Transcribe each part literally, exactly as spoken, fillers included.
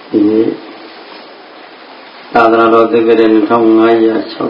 ဒီနေ့သာသနာတော်သစ်ကတဲ့၂၅၆၀ခု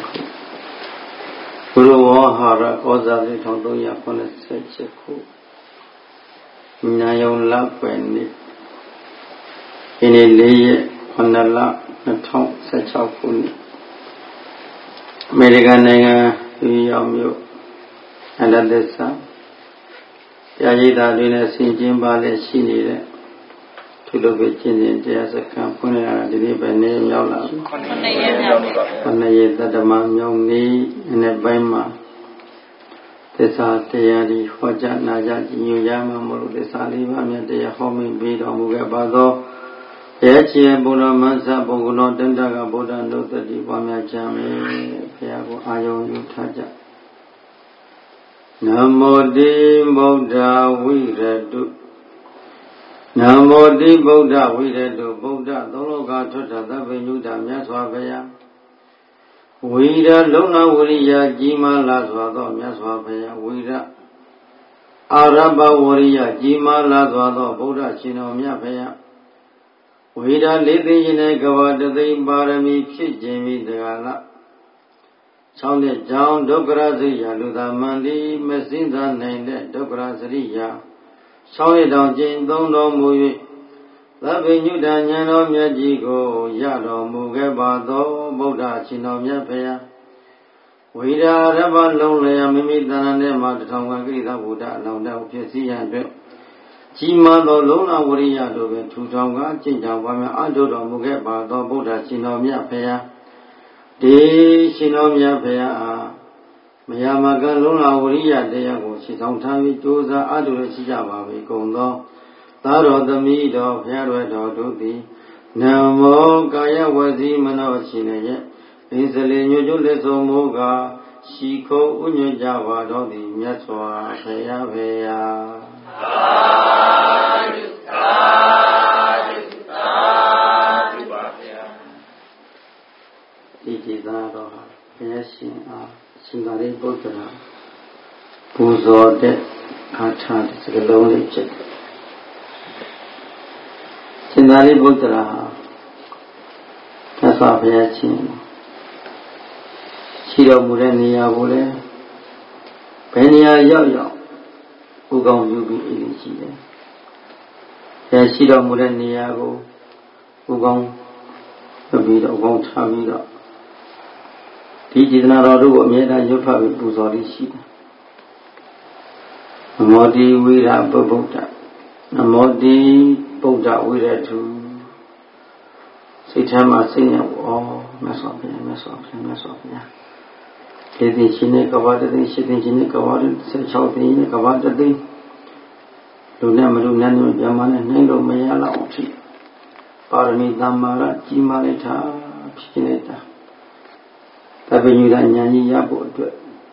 ဘုရဝဟာရဩဇာတိ၁၃၇၈ခုညာယုံလပွင့်နေ့ဒီနေ့၄ရက်ခုနှစ်လ၂၀၁၆ခုနှစ်အမေရိကန်နိုင်ငံနယူးယောက်မြို့အန္တသစ္စာတရားရိပ်သာတွင်လည်းဆင်ကျင်းပါလည်းရှိနေတဲ့သူတို့ပဲကျင့်စဉ်တရားစခန်းဖွင့်ရတာဒီနေ့ပဲနေမြောက်လာပြီခုနှစ်ရက်မြောက်ပြီခုနှစ်ရက်တတမမြောက်နေ့နေ့ပိုင်းမှာသစ္စာတရားဒီဟောကြားနာကြားညွှန်ကြားမှမလို့သစ္စာလေးပါးမြတ်တရားဟောမိန်ပြီးတော်မူခဲ့ပါသောဘုရားရှင်ဘုရားမဆဘုံကတော်တန်တကဗုဒ္ဓနုတ္တိပွားများကြမယ်ဘုရားကိုအာယုံယူထားကြနမောတိဗုဒ္ဓဝိရတုနမောတိဗုဒ္ဓဝိရတုဗုဒ္ဓသုံးလောကထွတ်တာသဗ္ဗညုတမြတ်စွာဘုရားဝိရလုံလဝရိယကြီးမားလာစွာသောမြတ်စွာဘုရားဝိရအာရဘဝရိယကြီးမားလာစွာသောဗုဒ္ဓရှင်တော်မြတ်ဘုရားဝိရလေးသိခြင်းနဲ့ကဝတသိပါရမီဖြစ်ခြင်းမိတကာလ၆နှစ်ကြောင့်ဒုက္ခရစရိယာလူသားမန္တိမစင်းသာနိုင်တဲ့ဒုက္ခရစရိယာ၆နှစ်တောင်ကျင့်သုံးတော်မူ၍သဗ္ဗညုတဉာဏ်တော်မြတ်ကြီးကိုရတော်မူခဲ့ပါသောဗုဒ္ဓရှင်တော်မြတ်ဘုရားဝိရာရဘလုံးလျာမိမိတဏ္ဍာနဲ့မှာတထောင်ကကိရိသဗုဒ္ဓအလောင်းတော်ဖြစ်စီရန်အတွက်ကြီးမားသောလုံးလာဝရိယတို့ပင်ထူထောင်ကကျင့်ကြံပွားများအထုတော်မူခဲ့ပါသောဗုဒ္ဓရှင်တော်မြတ်ဘုရားဒီရှင်တော်မြတ်ဘုရားအားမယာမကံလုံးလာဝရိယတရားကိုရှင်းဆောင်ထားပြီးကြိုးစားအထုရရှိကြပါပြီကုန်သောသာတော်သမီးတော်ဘုရားတော်တော်တို့သည်နမောကာယဝစီမနောရှင်ရဲ့ဣဇလေညွတ်ကျွလက်ဆုံးမောကရှိခိုးဥညွတ်ကြပါတော်သည်မြတ်စွာဘုရားဘုရားသာဓုသာဓုသာဓုပါဗျာဒီကျေသာတော်ဟာဘုရားရှင်အားရှင်သာရိပုတ္တရာပူဇော်တဲ့အာထာတဲ့စကလုံးလေးဖြစ်တယ်ရှင်သာရိပုတ္တရာမြတ်စွာဘုရားရှင်ရှိတော်မူတဲ့နေရာကိုလည်းဘယ်နေရာရောက်ရောက်ဥကောင်းယူပြီးအရေးကြီးတယ်။ဘုရားရှိတော်မူတဲ့နေရာကိုဥကောင်းပြုပြီးတော့ဥကောင်းထားပြီးတော့ဒီကျေသနာတော်တို့ကိုအမြဲတမ်းရွတ်ဖတ်ပြီးပူဇော်လေးရှိတယ်။နမောတိဝိရပုဗ္ဗုဒ္ဓနမောတိဗုဒ္ဓဝိရတုစိတ်ထဲမှာစိတ်နဲ့ဩမြတ်စွာဘုရားမြတ်စွာဘုရားမြတ်စွာဘုရားဒီသိရှင်နဲ့ကဘာတသိရှိသိရှင်နဲ့ကဘာတသိ၆သိနဲ့ကဘာတသိလူနဲ့မလူနဲ့ညဇမနဲ့နိုင်လို့မရလောက်အဖြစ်ပါရမီသမ္မာရကြီးမားလိုက်တာဖြစ်နေတာတပည့်ညူတာဉာဏ်ကြီးရဖို့အတွက်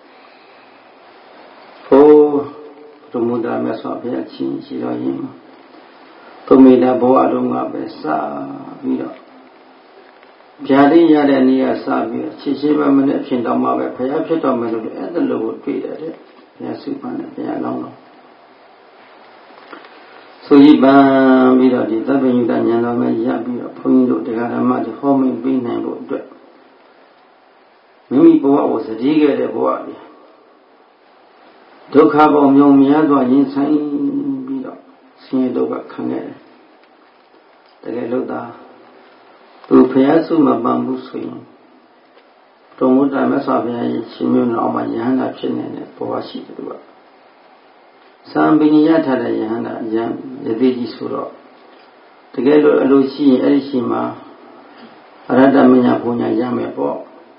ဟိုဘုမူတာမြတ်စွာဘုရားချင်းရှိတော်ရင်သုမေတဘဝတော်မှာပဲစပြီးတော့ဗျာတိရတဲ့နေရာစပြီးတော့ခြေရှိပါမနဲ့ဖြစ်တော့မှပဲဘုရားဖြစ်တော်မယ်လို့အဲ့ဒါလိုကိုတွေ့တယ်တဲ့ဘုရားစုပန်းနဲ့ဘုရားလောင်းတော်ဆိုကြည်ပန်းပြီးတော့ဒီသဗ္ဗညုတဉာဏ်တော်နဲ့ရပြီးတော့ဘုန်းကြီးတို့တရားဓမ္မတွေဟောမိန်ပေးနိုင်ဖို့အတွက်မိမိဘဝကိုစတိခဲ့တဲ့ဘဝတွေဒုက္ခပေါင်းမြောင်များစွာရင်ဆိုင်ပြီးတော့ဆင်းရဲဒုက္ခခံခဲ့တယ်တကယ်လို့သာသူဘုရားစုမပန်ဘူးဆိုရင်တုံ့တာမြတ်စွာဘုရားရဲ့ရှင်မျိုးတော်မှာယဟန္တာဖြစ်နေတဲ့ဘဝရှိတယ်သူကသံပင်ရထတဲ့ယဟန္တာယံယသိကြီးဆိုတော့တကယ်လို့အလိုရှိရင်အဲ့ဒီရှင်မှာအရဟတမညာဘုံညာရမယ်ပေါ့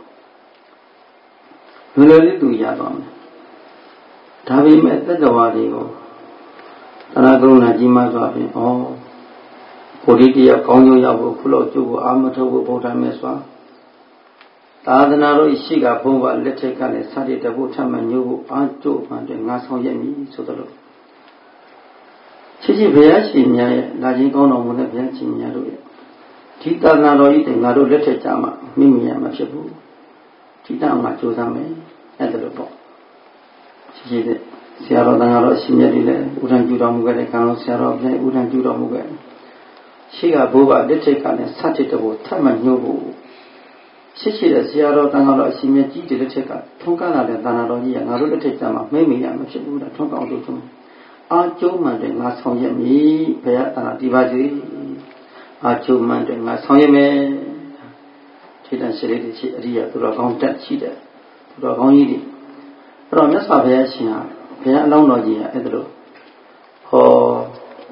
ဘယ်လိုလဲသူရသွားမယ်ဒါပေမဲ့တတ္တဝါတွေကိုသရဂုဏကြီးမားစွာဖြင့်ဩဘုဒ္ဓတရားကောင်းကျိုးရောက်ဖို့ခုလောက်ကျိုးကိုအာမထုတ်ဖို့ဗုဒ္ဓမြတ်စွာသာသနာတော်ရှိကဘုံဘလက်ထက်ကလည်းစတဲ့တဖို့ထမှညို့ဖို့အာကျိုးမှတဲ့ငါဆောင်ရက်မည်ဆိုတော့ချစ်ချစ်ဘုရားရှင်များရဲ့လာခြင်းကောင်းတော်မူတဲ့ဘုရားရှင်များတို့ရဲ့ဒီသာသနာတော်ကြီးတဲ့ငါတို့လက်ထက်ကြမှာမိမိရမှာဖြစ်ဘူးဒီတောင်မှာကြိုးစားမယ်အဲ့ဒါလို့ပေါ့ချစ်ချစ်တဲ့ဆရာတော်တန်ဃာတော်အရှင်မြတ်တွေလည်းဥဒ္ဒံကျူတော်မူခဲ့တဲ့ကံတော်ဆရာတော်ဘုရားဥဒ္ဒံကျူတော်မူခဲ့ Shiga Buba, Little and Satitable, Taman Nubu. Shishi, the Sierra Tanalo, Simeji, the Little, Tonkana, the Danalogi, and Naruto Tama, maybe I'm a Shibuda, Tonka to me. Aunt Joe Manding, last home me, Paya, and a Divaji. Aunt Joe Manding, last home me. Chitan Shiri, Ria, to the contact cheater, to the Goni. From Miss Pavia, Paya Lonogia, Edro. Oh.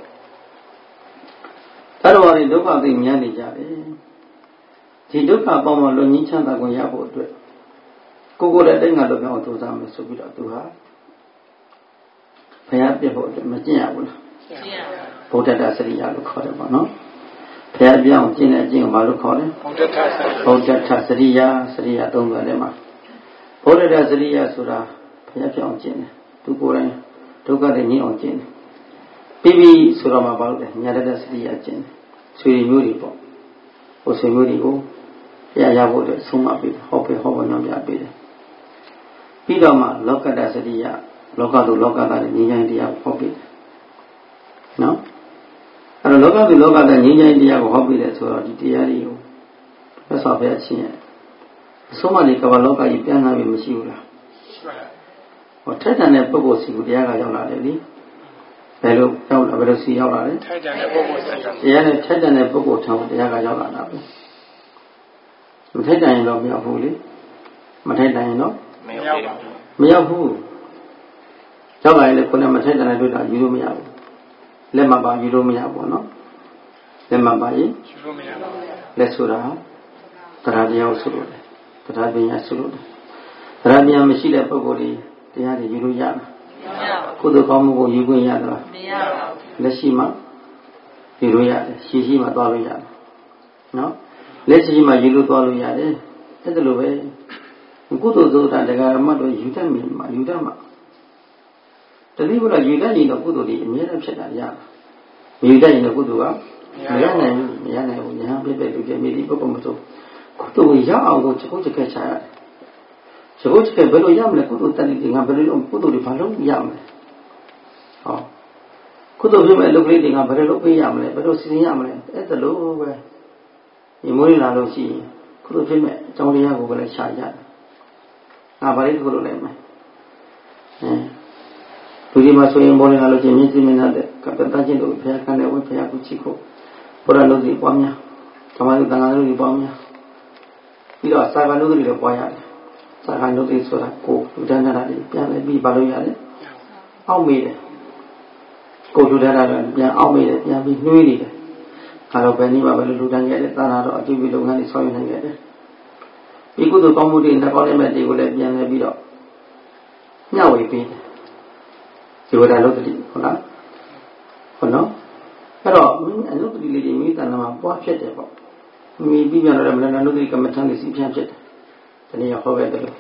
That was the look of the Yanija. The look up on the Nichan that we have to go to the thing I look out to them is to be to her. Perhaps before the Magia will put it as a yellow color, no? Perhaps young Jin and Jim Malucon, Hotel Tasseria, Seria Dongalema. Put it as a Ria Sura, perhaps young Jin, to go and to go the new Jin. Bibi Surama about the Yada Seria Jin, Sweet Muripo, or Semuribo. Yaya would sum bit, hope a hover no yabid. Pidoma, loca da seria, loca to loca da Nina India hobbit. No? And loca to loca da Nina India hobbit to a diario. That's all bad scene. So many Kavaloka you can have a Messula. Or Titan and Bobo see with the Yaga lady. Hello, don't ever see your eye. Titan and Bobo town, the Yaga. Matai dying of your holy. Matai dying of Miyahu. Tell I let Matai and I do that, you do me out. Lemma by you do me out, no? Lemma by you? Lesura. Taradia Suru. Tarabia Suru. Tarabia Machida Pogori, the other Yuruya. Kudu Komu Yuguya. Leshima. Yuruya. Shishima Doria. No? Let's see my Yulu Toluya, at the Lube. Good and the Garamado Yutami, my Yudama. The Libra Yudani no Gududi, Mira Chetaya. Yudani no Gudua, Yana, Yana, we have to get me the Bokomoto. Kutu Yao, which go to catch her. So, which can Belo Yam, the Kudu Tani, and Belo Kudu, the Palom Yam. Oh. Kudu him and look reading a Belo Yam, but also Yam, at the low. In Murina Losi, could have been only a Google Shaya. Ah, but it could have been. To give us way more than a logic, Minade, Captain to Pia Cane, Pia Cuchico, Pura Lodi Pomia, Tamadu Danadu Pomia. You are Saganudi the Boya, Saganudi Sorako, Generally, Piana B. Baloyade. How made it? Go to that, I'll made it, Yabi Nui. Kalau bani bawa lu dan get tanah atau tu bilungan di soal dan get. Ikut tu kamu di nak orang mati boleh biar nak biar. Nyawa ipi. Siapa dah lu tadi, kola, kono. Kalau ni anu tu dili ni tanah mampu apa saja pak. Ni biar orang mana anu tu kemetan di sini apa saja. Tadi yang kau betul.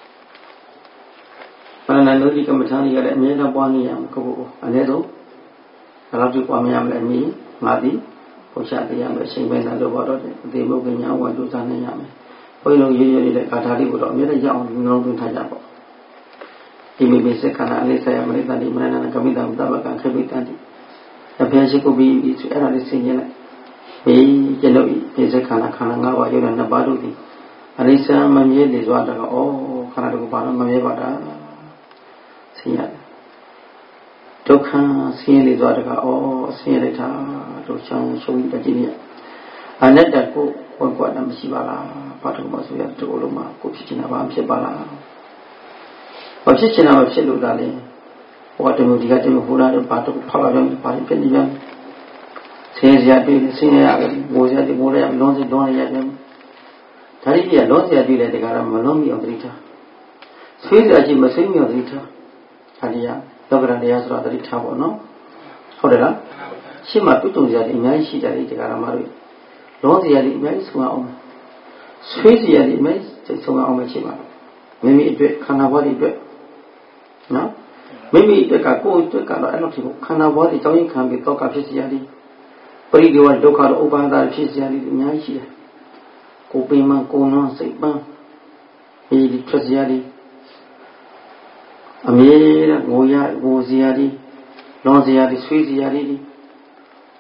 Mana anu tu kemetan ni ada ni ada buah ni yang kau ane tu. Kalau tu buah ni yang ni mati. Posatiyam Singapore do baro de mo kenya wa do sa ne yame phoi lo ye ye le ka tha li ko do me le yaw ngong tu tha ja po di me me se kana ale sa ya me ta di mana na kamita mutaba ka khabi ta di a phe shi ko bi bi su era le sin yin lai me je lo bi se kana khana nga wa yo na ba do di ale sa ma mye le zwa da o khana do ba ma mye ba da sin ya Dukha sin le zwa da o sin le tha do chang shong da ji ni anat ko ko ko da ma shi ba la ba to ma so ya to lo ma ko phit china ba phit ba la ba phit china ba phit lo da le ho ta mo di ka te mo hu la do ba to pha ba jam ba phit ni jam sin ya bi sin ya mo ya di mo ya lon si lon ya jam da ri ya lon si ya di le de ka ra ma lon mi aw tri tha swai ya ji ma swai mi aw tri tha ha di yaလောကရန်တရားဆိုတာတတိထားပေါ့နော်ဟုတ်တယ်လားရှင်းမှာပြုတုံစရာတွေအများကြီးရှိကြတယ်ဒီကရမတို့လောစရာတွေအများကြီးဆုံးအောင်ဆွေးစရာတွေအများကြီးဆုံးအောင်မရှိပါဘူးမိမိအတွက်ခန္ဓာဘဝတွေအတွက်နော်မိမိအတွက်ကကိုယ်အတွက်ကတော့အဲ့လိုဖြစ်ဖို့ခန္ဓာဘဝတွေကြောင်းရင်ခံပြီးတော့ကဖြစ်စရာတွေပရိဒီဝဒုက္ခတို့ဥပါဒာဖြစ်စရာတွေအများကြီးရှိတယ်ကိုယ်ပင်မကိုယ်နှောစိတ်ပန်းဒီထွက်စရာတွေအမြဲတမ်းငိုရငိုစရာတွေလွန်စရာတွေဆွေးစရာတွေ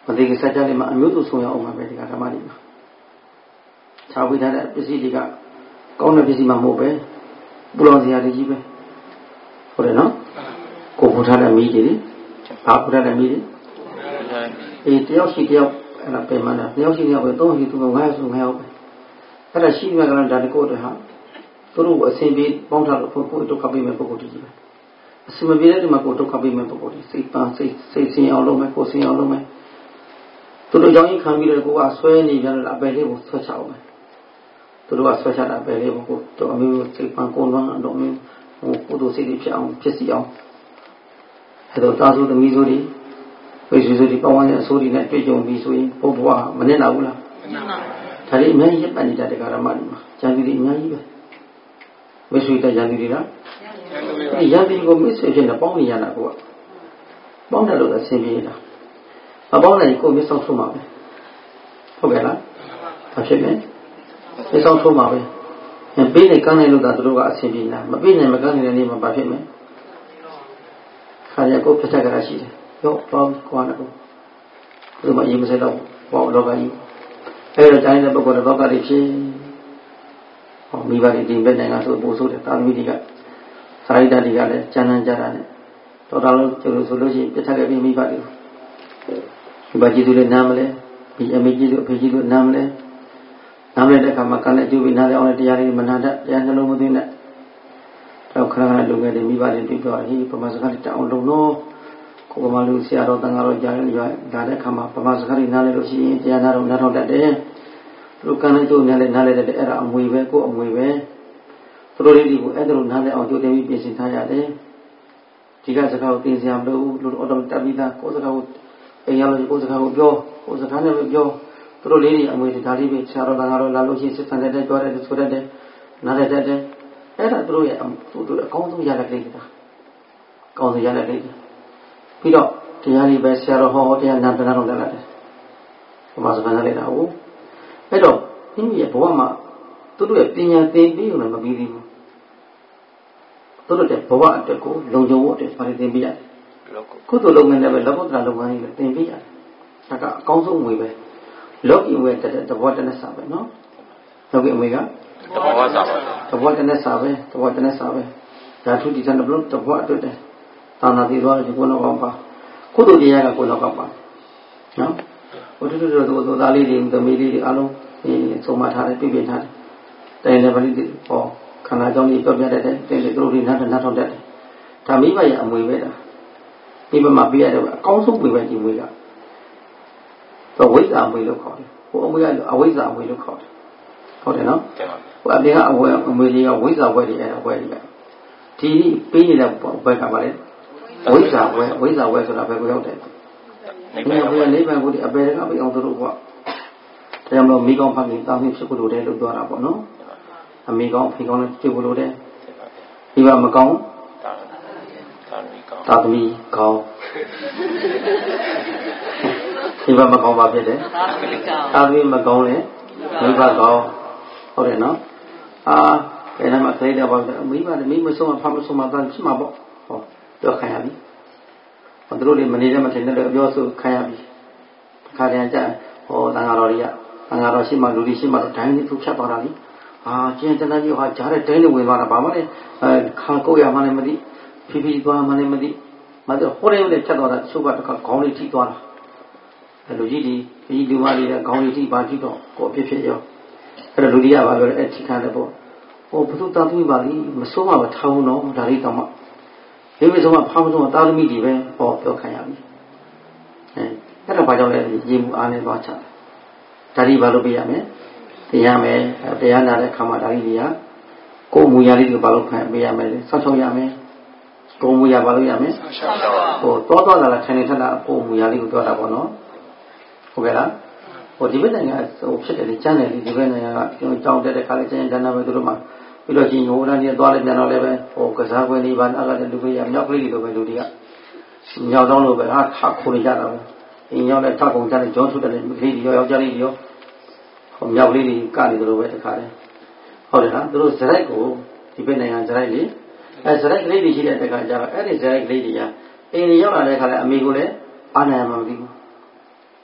သိကစားကြလိမ့်မှာအမျိုးစုဆုံးရအောင်မှာပဲဒီကဓမ္မတွေမှာခြားဝေးထားတဲ့ပစ္စည်းတွေကကောင်းတဲ့ပစ္စည်းမှမဟုတ်ပဲပူလောင်စရာတွေကြီးပဲဟုတ်တယ်နော်ကိုပူထားတဲ့မိတွေဘာပူထားတဲ့မိတွေအေးတယောက်ရှိတယောက်အဲ့ဒါပြန်မှန်းတာတယောက်ရှိတယောက်ပဲသုံးရှိသူကငါးယောက်ဆိုငါးယောက်ပဲအဲ့ဒါရှိမှကလည်းဒါတကောတည်းဟာသူတို့အစဉ်ပြေပေါင်းထားလို့ကိုဒုက္ခပေးမဲ့ပုဂ္ဂိုလ်ကြီးပဲအစမပြေတဲ့ဒီမှာကိုဒုက္ခပေးမဲ့ပုဂ္ဂိုလ်ကြီးစိတ်ပန်းစိတ်စိတ်ဆင်းအောင်လုပ်မယ်ကိုဆင်းအောင်လုပ်မယ်သူတို့ကြောင့်ခံပြီးတော့ကိုကဆွဲနေကြတယ်အပယ်လေးကိုဆွဲချအောင်မယ်သူတို့ကဆွဲချတာအပယ်လေးကိုတော့အမျိုးစိတ်ပန်းကိုလွန်းတော့မျိုးဟိုကိုတို့စိတ်တွေဖြစ်အောင်ဖြစ်စီအောင်အဲ့တော့တာသုသမီးဆိုတွေဝိသုဆိုတွေပေါင်းတဲ့အဆိုးတွေနဲ့တွေ့ကြုံပြီးဆိုရင်ဘုရားမနဲ့လာဘူးလားမနဲ့ပါဘူးဒါတွေအများကြီးပတ်နေတဲ့တရားဓမ္မတွေမှာဉာဏ်ကြီးတွေအများကြီးပဲဝိသုတဲ့ဉာဏ်ကြီးတွေလားဉာဏ်ကြီးကိုမစ်ဆွေဖြစ်နေပေါင်းနေရတာကိုကပေါင်းတယ်လို့အဆင်ပြေတာမပေါင်းနိုင်ကိုမစ်ဆောင်ဆုံးမှာပဲဟုတ်ကဲ့လားဘာဖြစ်လဲမစ်ဆောင်ဆုံးမှာပဲပေးနေကမ်းနိုင်လို့သာသူတို့ကအဆင်ပြေလားမပေးနိုင်မကမ်းနိုင်တဲ့နေ့မှာဘာဖြစ်မလဲခါရကိုပြတ်ချက်ကြတာရှိတယ်ရောတော့ကွာတော့ဒီမှာရေးမစဲတော့ဘောလောကကြီးအဲ့တော့တိုင်းတဲ့ပုဂ္ဂိုလ်တွေလောကကြီးဖြစ်ဟောမိဘတွေဒီဘက်နိုင်ငံဆိုပို့ဆိုတဲ့တာသမီတွေကစာရိတ္တတွေကလည်းကျမ်းမ်းကြတာနဲ့တော်တော်လုံးကျလို့ဆိုလို့ရှိရင်ပြတ်ချက်ခဲ့ပြီးမိဘတွေမိဘကြီးသူလည်းနားမလဲဒီအမေကြီးသူအဖေကြီးသူနားမလဲနားမလဲတဲ့အခါမှာကံနဲ့အကျိုးပြီးနားလဲအောင်တရားတွေမနာတတ်တရားနှလုံးမသွင်းနဲ့တော့ခဏခဏလူငယ်တွေမိဘတွေပြီးတော့ဟေးပမာစကားတွေတအောင်လုံးတော့ကိုယ်ကမှလူဆရာတော်တန်ဃာတော်ကြားရလာတဲ့အခါမှာပမာစကားတွေနားလဲလို့ရှိရင်တရားနာတော့နားထောင်တတ်တယ်သူကံနဲ့ကျိုးနဲ့လည်းနားလဲတဲ့အဲ့ဒါအမွေပဲကိုယ်အမွေပဲသူတို့လေးတွေကိုအဲ့ဒါလိုနားလဲအောင်ကြိုးတင်ပြီးပြင်ဆင်ထားရတယ်ဒီကစကားကိုသင်စရာမလိုဘူးလို့အော်တော်တက်ပြီးသားကိုယ်စကားကိုအိမ်ရလို့ကိုယ်စကားကိုပြောကိုယ်စကားနဲ့ပဲပြောသူတို့လေးတွေအမွေဒါလေးပဲဆရာတော်တန်ဃာတော်လာလို့ရှိရင်စစ်ဆန်တဲ့ကြွားတဲ့ဆိုတတ်တယ်နားလဲတတ်တယ်အဲ့ဒါသူတို့ရဲ့သူတို့အကောင်းဆုံးရတဲ့ကိစ္စတာအကောင်းဆုံးရတဲ့ကိစ္စပြီးတော့တရားတွေပဲဆရာတော်ဟောတရားနာပြန်တော့လည်းလာတယ်ဘုရားစကားနဲ့လိုက်တာဟုတ်အဲ့တော့မိမိရဲ့ဘဝမှာသူတို့ရဲ့ပညာသင်ပြီးုံနဲ့မပြီးသေးဘူးသူတို့တဲ့ဘဝအတွက်ကိုလုံခြုံဖို့အတွက်ပါတယ်သင်ပေးရတယ်ကုသိုလ်လုပ်ငန်းလည်းပဲလောကုတ္တရာလုပ်ငန်းကြီးလည်းသင်ပေးရတယ်ဒါကအကောင်းဆုံးငွေပဲလောကီဝေတဲ့တဘောတနစာပဲနော်လောကီဝေကတဘောစာပဲတဘောတနစာပဲတဘောတနစာပဲဒါထုတိတန်ဘလို့တဘောအတွက်တယ်သာနာပြီးသွားတယ်ကိုယ်တော့ပါကုသိုလ်တရားကကိုယ်တော့ပါနော်ဘုဒ္ဓတို့တို့တို့သားလေးတွေသမီးလေးတွေအားလုံးဒီဆုံးမထားတယ်ပြည့်ပြည့်ထားတယ်တိုင်တယ်ဗလိတိဟောခန္ဓာကြောင့်ဒီပြောပြတတ်တယ်တင်တယ်တို့တွေနားနားထောင်တတ်တယ်ဒါမိဘရဲ့အမွေပဲတာဒီမှာပြရတော့အကောင်းဆုံးဝေပဲဒီဝေကတော့ဝိဇ္ဇာအမွေလို့ခေါ်တယ်ဟိုအမွေကအဝိဇ္ဇာအမွေလို့ခေါ်တယ်ဟုတ်တယ်နော်ဟိုအပြင်ကအဝေအမွေတွေကဝိဇ္ဇာဝဲတွေအဲ့ဒါဝဲတွေကဒီပေးနေတဲ့ဘက်ကပါလေဝိဇ္ဇာဝဲဝိဇ္ဇာဝဲဆိုတာဘယ်ကိုရောက်တယ်နိဗ္ဗာန်ကိုနိဗ္ဗာန်ကိုဒီအပေကပြီးအောင်တို့ကဒါကြောင့်မို့မိကောင်းဖခင်တာမီးဖြစ်ဖို့လိုတယ်လို့ပြောတာပေါ့နော်အမိကောင်းဖေကောင်းလည်းဖြစ်ဖို့လိုတယ်ဒီကမကောင်းတာသမီးကောင်းဒီကမကောင်းပါဖြစ်တယ်တာသမီးမကောင်းလည်းမိဘကောင်းဟုတ်တယ်နော်အာအဲ့ဒါမှသိတယ်ပေါ့မိဘလည်းမိမဆုံးမဖမဆုံးမသားဖြစ်မှာပေါ့ဟောပြောခံရပြီဟောတို့လည်းမနေတဲ့မထင်တဲ့ပြောဆိုခံရပြီခါတည်းကျဟောတန်ဃာတော်တွေကတန်ဃာတော်ရှိမှလူတွေရှိမှတော့ဒိုင်းလေးသူဖြတ်သွားတာလीအာကျင်းတန်းကြီးဟာကြားတဲ့ဒိုင်းလေးဝင်သွားတာဘာမှလည်းခါကိုရမှလည်းမသိဖြည်းဖြည်းသွားမှလည်းမသိမတော့ဟိုလေးလေးဖြတ်သွားတာချုပ်ကတခါခေါင်းလေးထိသွားတာအဲလူကြီးဒီဒီလူမလေးကခေါင်းလေးထိပါကြည့်တော့ကိုအဖြစ်ဖြစ်ရောအဲ့တော့လူကြီးကဘာပြောလဲအဲ့ထိခံတယ်ပေါ့ဟိုဘုသူတာသမီးပါလीမစိုးမှမထောင်းတော့ဒါလေးတော့မှဒီမစိုးမှဖောင်းဆုံးတာသမီးကြီးပဲဟောပြောခံရပြီအဲအဲ့တော့ဘာကြောင့်လဲရေမှုအားနဲ့သွားချတယ်ဒါကြီးဘာလို့ပြရမလဲတရားမယ်တရားနာတဲ့ခါမှာဒါကြီးတွေကကိုယ်မူရလေးကိုဘာလို့ဖန်ပေးရမလဲဆောက်ရှောက်ရမယ်ကိုယ်မူရဘာလို့ရမလဲဆောက်ရှောက်ဟိုတောတောလာလာထိုင်နေထက်တာကိုယ်မူရလေးကိုပြောတာပေါ့နော်ဟုတ်ကဲ့လားဟိုဒီဘက်နိုင်ငံဟိုဖြစ်တယ်လေကျမ်းတယ်လေဒီဘက်နိုင်ငံကကြောင်းတက်တဲ့ခါလေးကျမ်းကျမ်းနာပဲသူတို့မှပြီးတော့ရှင်ဟိုရန်ကြီးသွားလိုက်ပြန်တော့လည်းပဲဟိုကစားပွဲနေပါအကလည်းလူကြီးရမြောက်ကလေးတွေပဲလူတွေကမြောက်တော့လို့ပဲဟာခါခိုးနေကြတာပဲအင်းရောက်တဲ့ထကုံကြတဲ့ဂျောဆုတဲ့လူကြီးတွေရောယောက်ျားလေးတွေရောဟိုမြောက်လေးတွေကနေကြလို့ပဲတခါတည်းဟုတ်တယ်လားသူတို့ဇရိုက်ကိုဒီဘက်နိုင်ငံဇရိုက်လေအဲဇရိုက်ကလေးတွေရှိတဲ့တခါကျတော့အဲ့ဒီဇရိုက်ကလေးတွေကအိမ်ရောက်လာတဲ့ခါလဲအမေကိုလည်းအာနာရမှမသိဘူး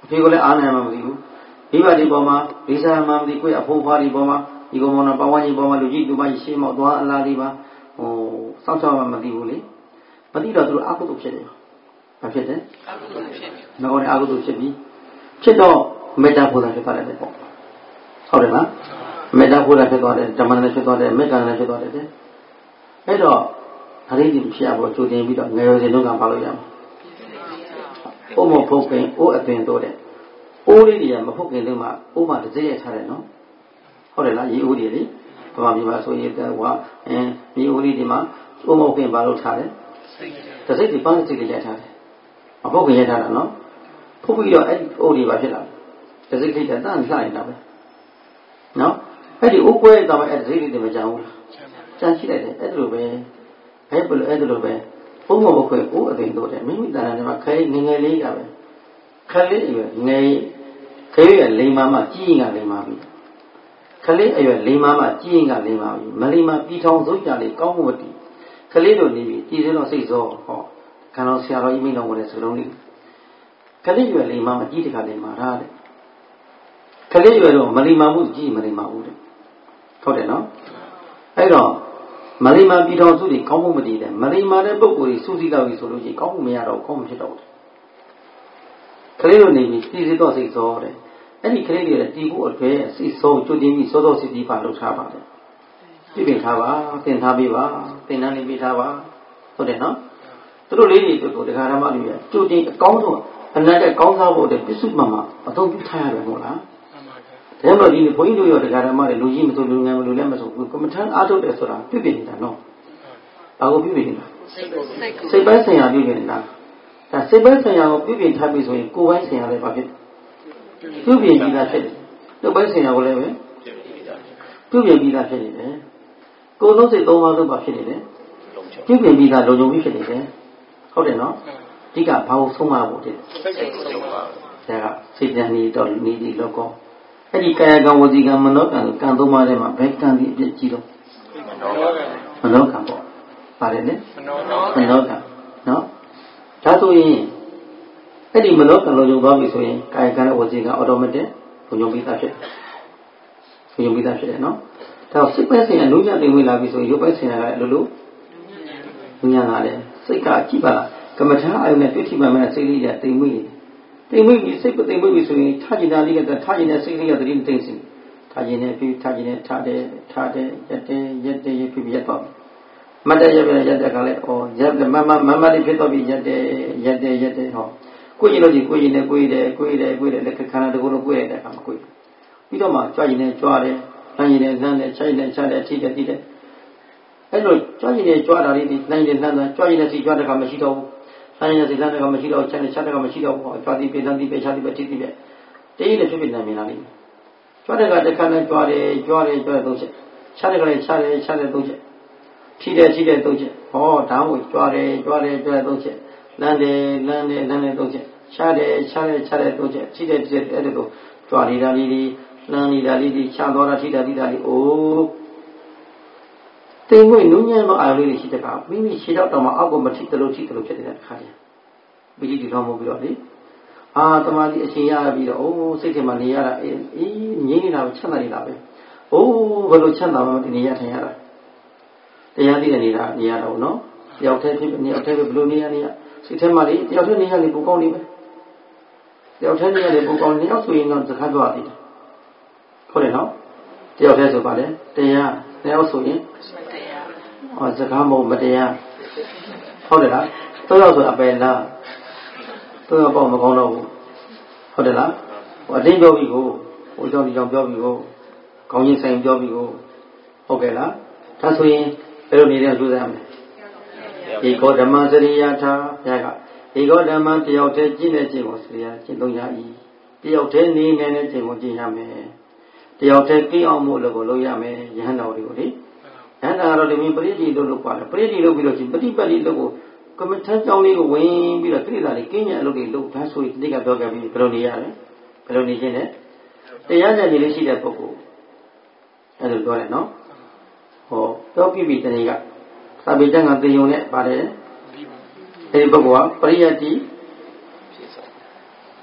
ဖေကလည်းအားနိုင်မှမသိဘူးမိဘဒီပေါ်မှာဒီစားမှမသိကိုယ့်အဖိုးဖွားဒီပေါ်မှာဒီကောင်မပဝန်းကြီးပေါ်မှာလူကြီးလူမကြီးရှင်းမောက်သွားအလားလေးပါဟိုစောင့်ရှောက်မှမသိဘူးလေမသိတော့သူတို့အကုသိုလ်ဖြစ်တယ်ဘာဖြစ်တယ်အကုသိုလ်ဖြစ်ပြီငါတို့အကုသိုလ်ဖြစ်ပြီဖြစ်တော့မေတ္တာဘုရားဖြစ်သွားတယ်ပေါ့ဟုတ်တယ်လားမေတ္တာဘုရားဖြစ်သွားတယ်ဓမ္မနဲ့ဖြစ်သွားတယ်မေတ္တာနဲ့ဖြစ်သွားတယ်အဲ့တော့အရိဒီဖြစ်ရဖို့ကြိုတင်ပြီးတော့ငယ်ရွယ်စဉ်တုန်းကပါလို့ရမှာဥမဖုတ်ခင်ဥအသွင်တိုးတယ်အိုးလေးတွေကမဖုတ်ခင်တုန်းကဥမတစ်စက်ရထားတယ်နော်ဟုတ်တယ်လားရေအိုးတွေလေဗမာပြည်မှာဆိုရင်ဟိုအင်းရေအိုးလေးတွေမှာဥမဖုတ်ခင်ပါလို့ထားတယ်တစ်စက်ဒီပန်းတစ်စက်တွေရထားတယ်မဖုတ်ခင်ရထားတာနော်ဖုတ်ပြီးတော့အဲ့ဒီအိုးတွေပါဖြစ်လာတစ်စက်လေးတန်းလှနေတာပဲနော်အဲ့ဒီဥကွဲတော့အဲ့ဒီစိတ်တွေမကြဘူးလားကြံရှိလိုက်တယ်အဲ့ဒါလိုပဲအဲ့ဘလိုအဲ့ဒါလိုပဲဘုံမဘခွဲဥအသိတို့တယ်မိမိတဏ္ဍာထဲမှာခဲငငယ်လေးကပဲခလေးအရွယ်ငယ်ခဲရလိမ်မာမှကြီးငါလိမ်မာပြီခလေးအရွယ်လိမ်မာမှကြီးငါလိမ်မာပြီမလိမ်မာပြီးထောင်စိုးကြလေကောင်းမှုမတည်ခလေးတို့နေပြီတည်စတော့စိတ်စောဟောခန္ဓာဆရာတော်ကြီးမိတော်ဝင်တဲ့စလုံးလေးခလေးရွယ်လိမ်မာမှကြီးတခါလိမ်မာထားတယ်ခလေးရွယ်တော့မလိမ်မာမှုကြီးမလိမ်မာဘူးတဲ့ဟုတ်တယ်နော်အဲ့တော့မလိမ္မာပြည်တော်စုတွေကောင်းမှုမတည်တယ်မလိမ္မာတဲ့ပုဂ္ဂိုလ်တွေစူးစီးတော့ပြီဆိုလို့ရှိရင်ကောင်းမှုမရတော့ကောင်းမှုဖြစ်တော့တယ်ခလေးတို့နေပြီးတည်စေတော့စိတ်စောတယ်အဲ့ဒီခလေးတွေတည်ဖို့အတွက်စိတ်စောကျွတ်တင်းပြီးစောစောစိတ်ပြီးပါလှုပ်ထားပါတယ်ပြည့်ပြင်ထားပါသင်ထားပေးပါသင်တန်းလေးပေးထားပါဟုတ်တယ်နော်သူတို့လေးတွေတို့တရားဓမ္မတွေကျွတ်တင်းအကောင်းဆုံးအနတ်တဲ့ကောင်းစားဖို့အတွက်ပြစ္စုပ္ပန်မှာအသုံးပြုထားရတယ်မဟုတ်လားဒါမှမဟုတ်ဒီဘုန်းကြီးတို့ရောတရားဓမ္မတွေလူကြီးမဆိုလူငယ်မလူလည်းမဆိုဘူးကမ္မထမ်းအားထုတ်တယ်ဆိုတာပြည့်ပြည့်နေတာနော်ဘာကိုပြည့်ပြည့်နေတာစိတ်ပိုင်းဆိုင်ရာပြည့်ပြည့်နေတာဒါစိတ်ပိုင်းဆိုင်ရာကိုပြည့်ပြည့်ထားပြီဆိုရင်ကိုယ်ပိုင်းဆိုင်ရာလည်းဘာဖြစ်ပြည့်ပြည့်ပြီးသားဖြစ်တယ်နှုတ်ပိုင်းဆိုင်ရာကိုလည်းပဲပြည့်ပြည့်ပြီးသားဖြစ်နေတယ်ကိုယ်လုံးစိတ်သုံးပါးလုံးပါဖြစ်နေတယ်ပြည့်ပြည့်ပြီးသားလုံခြုံပြီးဖြစ်နေတယ်ဟုတ်တယ်နော်အဓိကဘာကိုဆုံးမဖို့တဲ့စိတ်ဆုံးပါဒါကစိတ်ဉာဏ်ဤတော်ဤဒီလောကောအဲ့ဒီကာယကံဝစီကံမနောကံကံသုံးပါးထဲမှာဘယ်ကံဒီအပြည့်ကြီးတော့မနောကံပေါ့ပါတယ်လေမနောကံနော်ဒါဆိုရင်အဲ့ဒီမနောကံလုံးကျုံသွားပြီဆိုရင်ကာယကံနဲ့ဝစီကံအော်တိုမက်ဘုံညုံပြီးသားဖြစ်ဘုံညုံပြီးသားဖြစ်တယ်နော်ဒါစိတ်ပဲဆိုင်ရာလုံးကျတင်ဝင်လာပြီဆိုရင်ရုပ်ပဲဆိုင်ရာကလည်းအလိုလိုဉာဏ်လာတယ်စိတ်ကကြည့်ပါလားကမ္မထာအယုံနဲ့တွေ့ထိမှမဲ့စိတ်လေးကတိမ်မိတိမ်မိပြီးစိတ်ပတိမ်မိပြီးဆိုရင်ထားကျင်တာလေးကထားကျင်တဲ့စိတ်လေးကတတိမသိစင်ထားကျင်တဲ့ပြီးထားကျင်တဲ့ထားတယ်ထားတယ်ရက်တယ်ရက်တယ်ရက်ပြီးရက်တော့မတ်တဲ့ရက်ပဲရက်တဲ့ခါလဲဩရက်မမမမလေးဖြစ်တော့ပြီးရက်တယ်ရက်တယ်ရက်တယ်ဟောကိုကြီးလို့ကြီးကိုကြီးနဲ့ကိုကြီးတယ်ကိုကြီးတယ်ကိုကြီးတယ်လက်ခဏတကူလို့ကိုကြီးတဲ့အခါမှာကိုကြီးပြီးတော့မှကြွားကျင်နဲ့ကြွားတယ်လမ်းကျင်နဲ့လမ်းနဲ့ချိုက်နဲ့ချတယ်ထိတယ်ထိတယ်အဲ့လိုကြွားကျင်နဲ့ကြွားတာလေးဒီလမ်းကျင်လမ်းကြွားကျင်နဲ့စီကြွားတဲ့ခါမရှိတော့ဘူးဆိုင်ရစီလမ်းကမရှိတော့ချက်နဲ့ချက်ကမရှိတော့ဘူးကြွားတိပိသံတိပိချာတိပိတိတိပဲတေးနဲ့ဖြစ်ဖြစ်နေမြင်လာလိမ့်မယ်ကြွားတဲ့ကတစ်ခါနဲ့ကြွားတယ်ကြွားတယ်ကြွားသုံးချက်ချက်တဲ့ကလည်းချက်တယ်ချက်တယ်သုံးချက်ထိတယ်ထိတယ်သုံးချက်ဟောဒါကိုကြွားတယ်ကြွားတယ်ကြွားတယ်သုံးချက်လမ်းတယ်လမ်းတယ်လမ်းတယ်သုံးချက်ချက်တယ်ချက်တယ်ချက်တယ်သုံးချက်ထိတယ်ထိတယ်အဲ့ဒါကိုကြွားနေတာလေးလေးလမ်းနေတာလေးလေးချသွားတာထိတာထိတာလေးအိုးတိမ်ငွေနုညံ့သောအာရုံလေးရှိတဲ့ကမိမိခြေတော့တောင်မှအောက်ကိုမထိတလို့ထိတလို့ဖြစ်တဲ့ခါကျပီတိဒီတော်မူပြီးတော့လေအာတမာတိအရှင်ရပြီးတော့အိုးစိတ်ထဲမှာနေရတာအေးအေးငြိမ်းနေတာပဲချမ်းသာနေတာပဲအိုးဘယ်လိုချမ်းသာမှမသိနေရထိုင်ရတာတရားသိတဲ့နေတာနေရတော့နော်တယောက်တည်းဖြစ်နေအောင်တည်းပဲဘယ်လိုနေရနေရစိတ်ထဲမှာလေတယောက်တည်းနေရလေပူကောင်းနေပဲတယောက်တည်းနေရလေပူကောင်းနေအောင်ဆိုရင်တော့စကားပြောရသေးတယ်ဟုတ်တယ်နော်တယောက်တည်းဆိုပါလေတရားတယောက်ဆိုရင်တရားဟောစကားမဟုတ်မတရားဟုတ်တယ်လားတော့ယောက်ဆိုအပယ်လားတော့ယောက်ပေါ့မကောင်းတော့ဘူးဟုတ်တယ်လားဟိုအတင်းပြောပြီးကိုဟိုကြောင့်ဒီကြောင့်ပြောပြီးကိုခေါင်းချင်းဆိုင်ပြောပြီးကိုဟုတ်ကဲ့လားဒါဆိုရင်ဘယ်လိုနေလဲကြိုးစားမယ်ဧကောဓမ္မစရိယထာဘုရားကဧကောဓမ္မတယောက်တည်းကျင့်တဲ့ကျင့်ကိုစရိယကျင့်သုံးရ၏တယောက်တည်းနေနေတဲ့ကျင့်ကိုကျင့်ရမယ်တယောက်တည်းကိအောင်မှုလို့ကိုလုပ်ရမယ်ယဟန်တော်တွေကိုလေယဟန်တော်တွေပရိတိလို့လုပ်ပါတယ်ပရိတိလုပ်ပြီးတော့ချင်းပฏิပတ်တိလုပ်ကိုကမ္မထမ်းကြောင်းလေးကိုဝင်ပြီးတော့တိရတာလေးကင်းရအလုပ်တွေလုပ်ဒါဆိုရင်ဒီကပြောခဲ့ပြီးဘယ်လိုနေရလဲဘယ်လိုနေခြင်းလဲတရားကြံနေလေးရှိတဲ့ပုဂ္ဂိုလ်အဲ့လိုပြောတယ်နော်ဟောပြောပြပြီးတနေ့ကသာပေကျမ်းကသေယုံနဲ့ပါတယ်အဲဒီပုဂ္ဂိုလ်ကပရိယတ်တိပ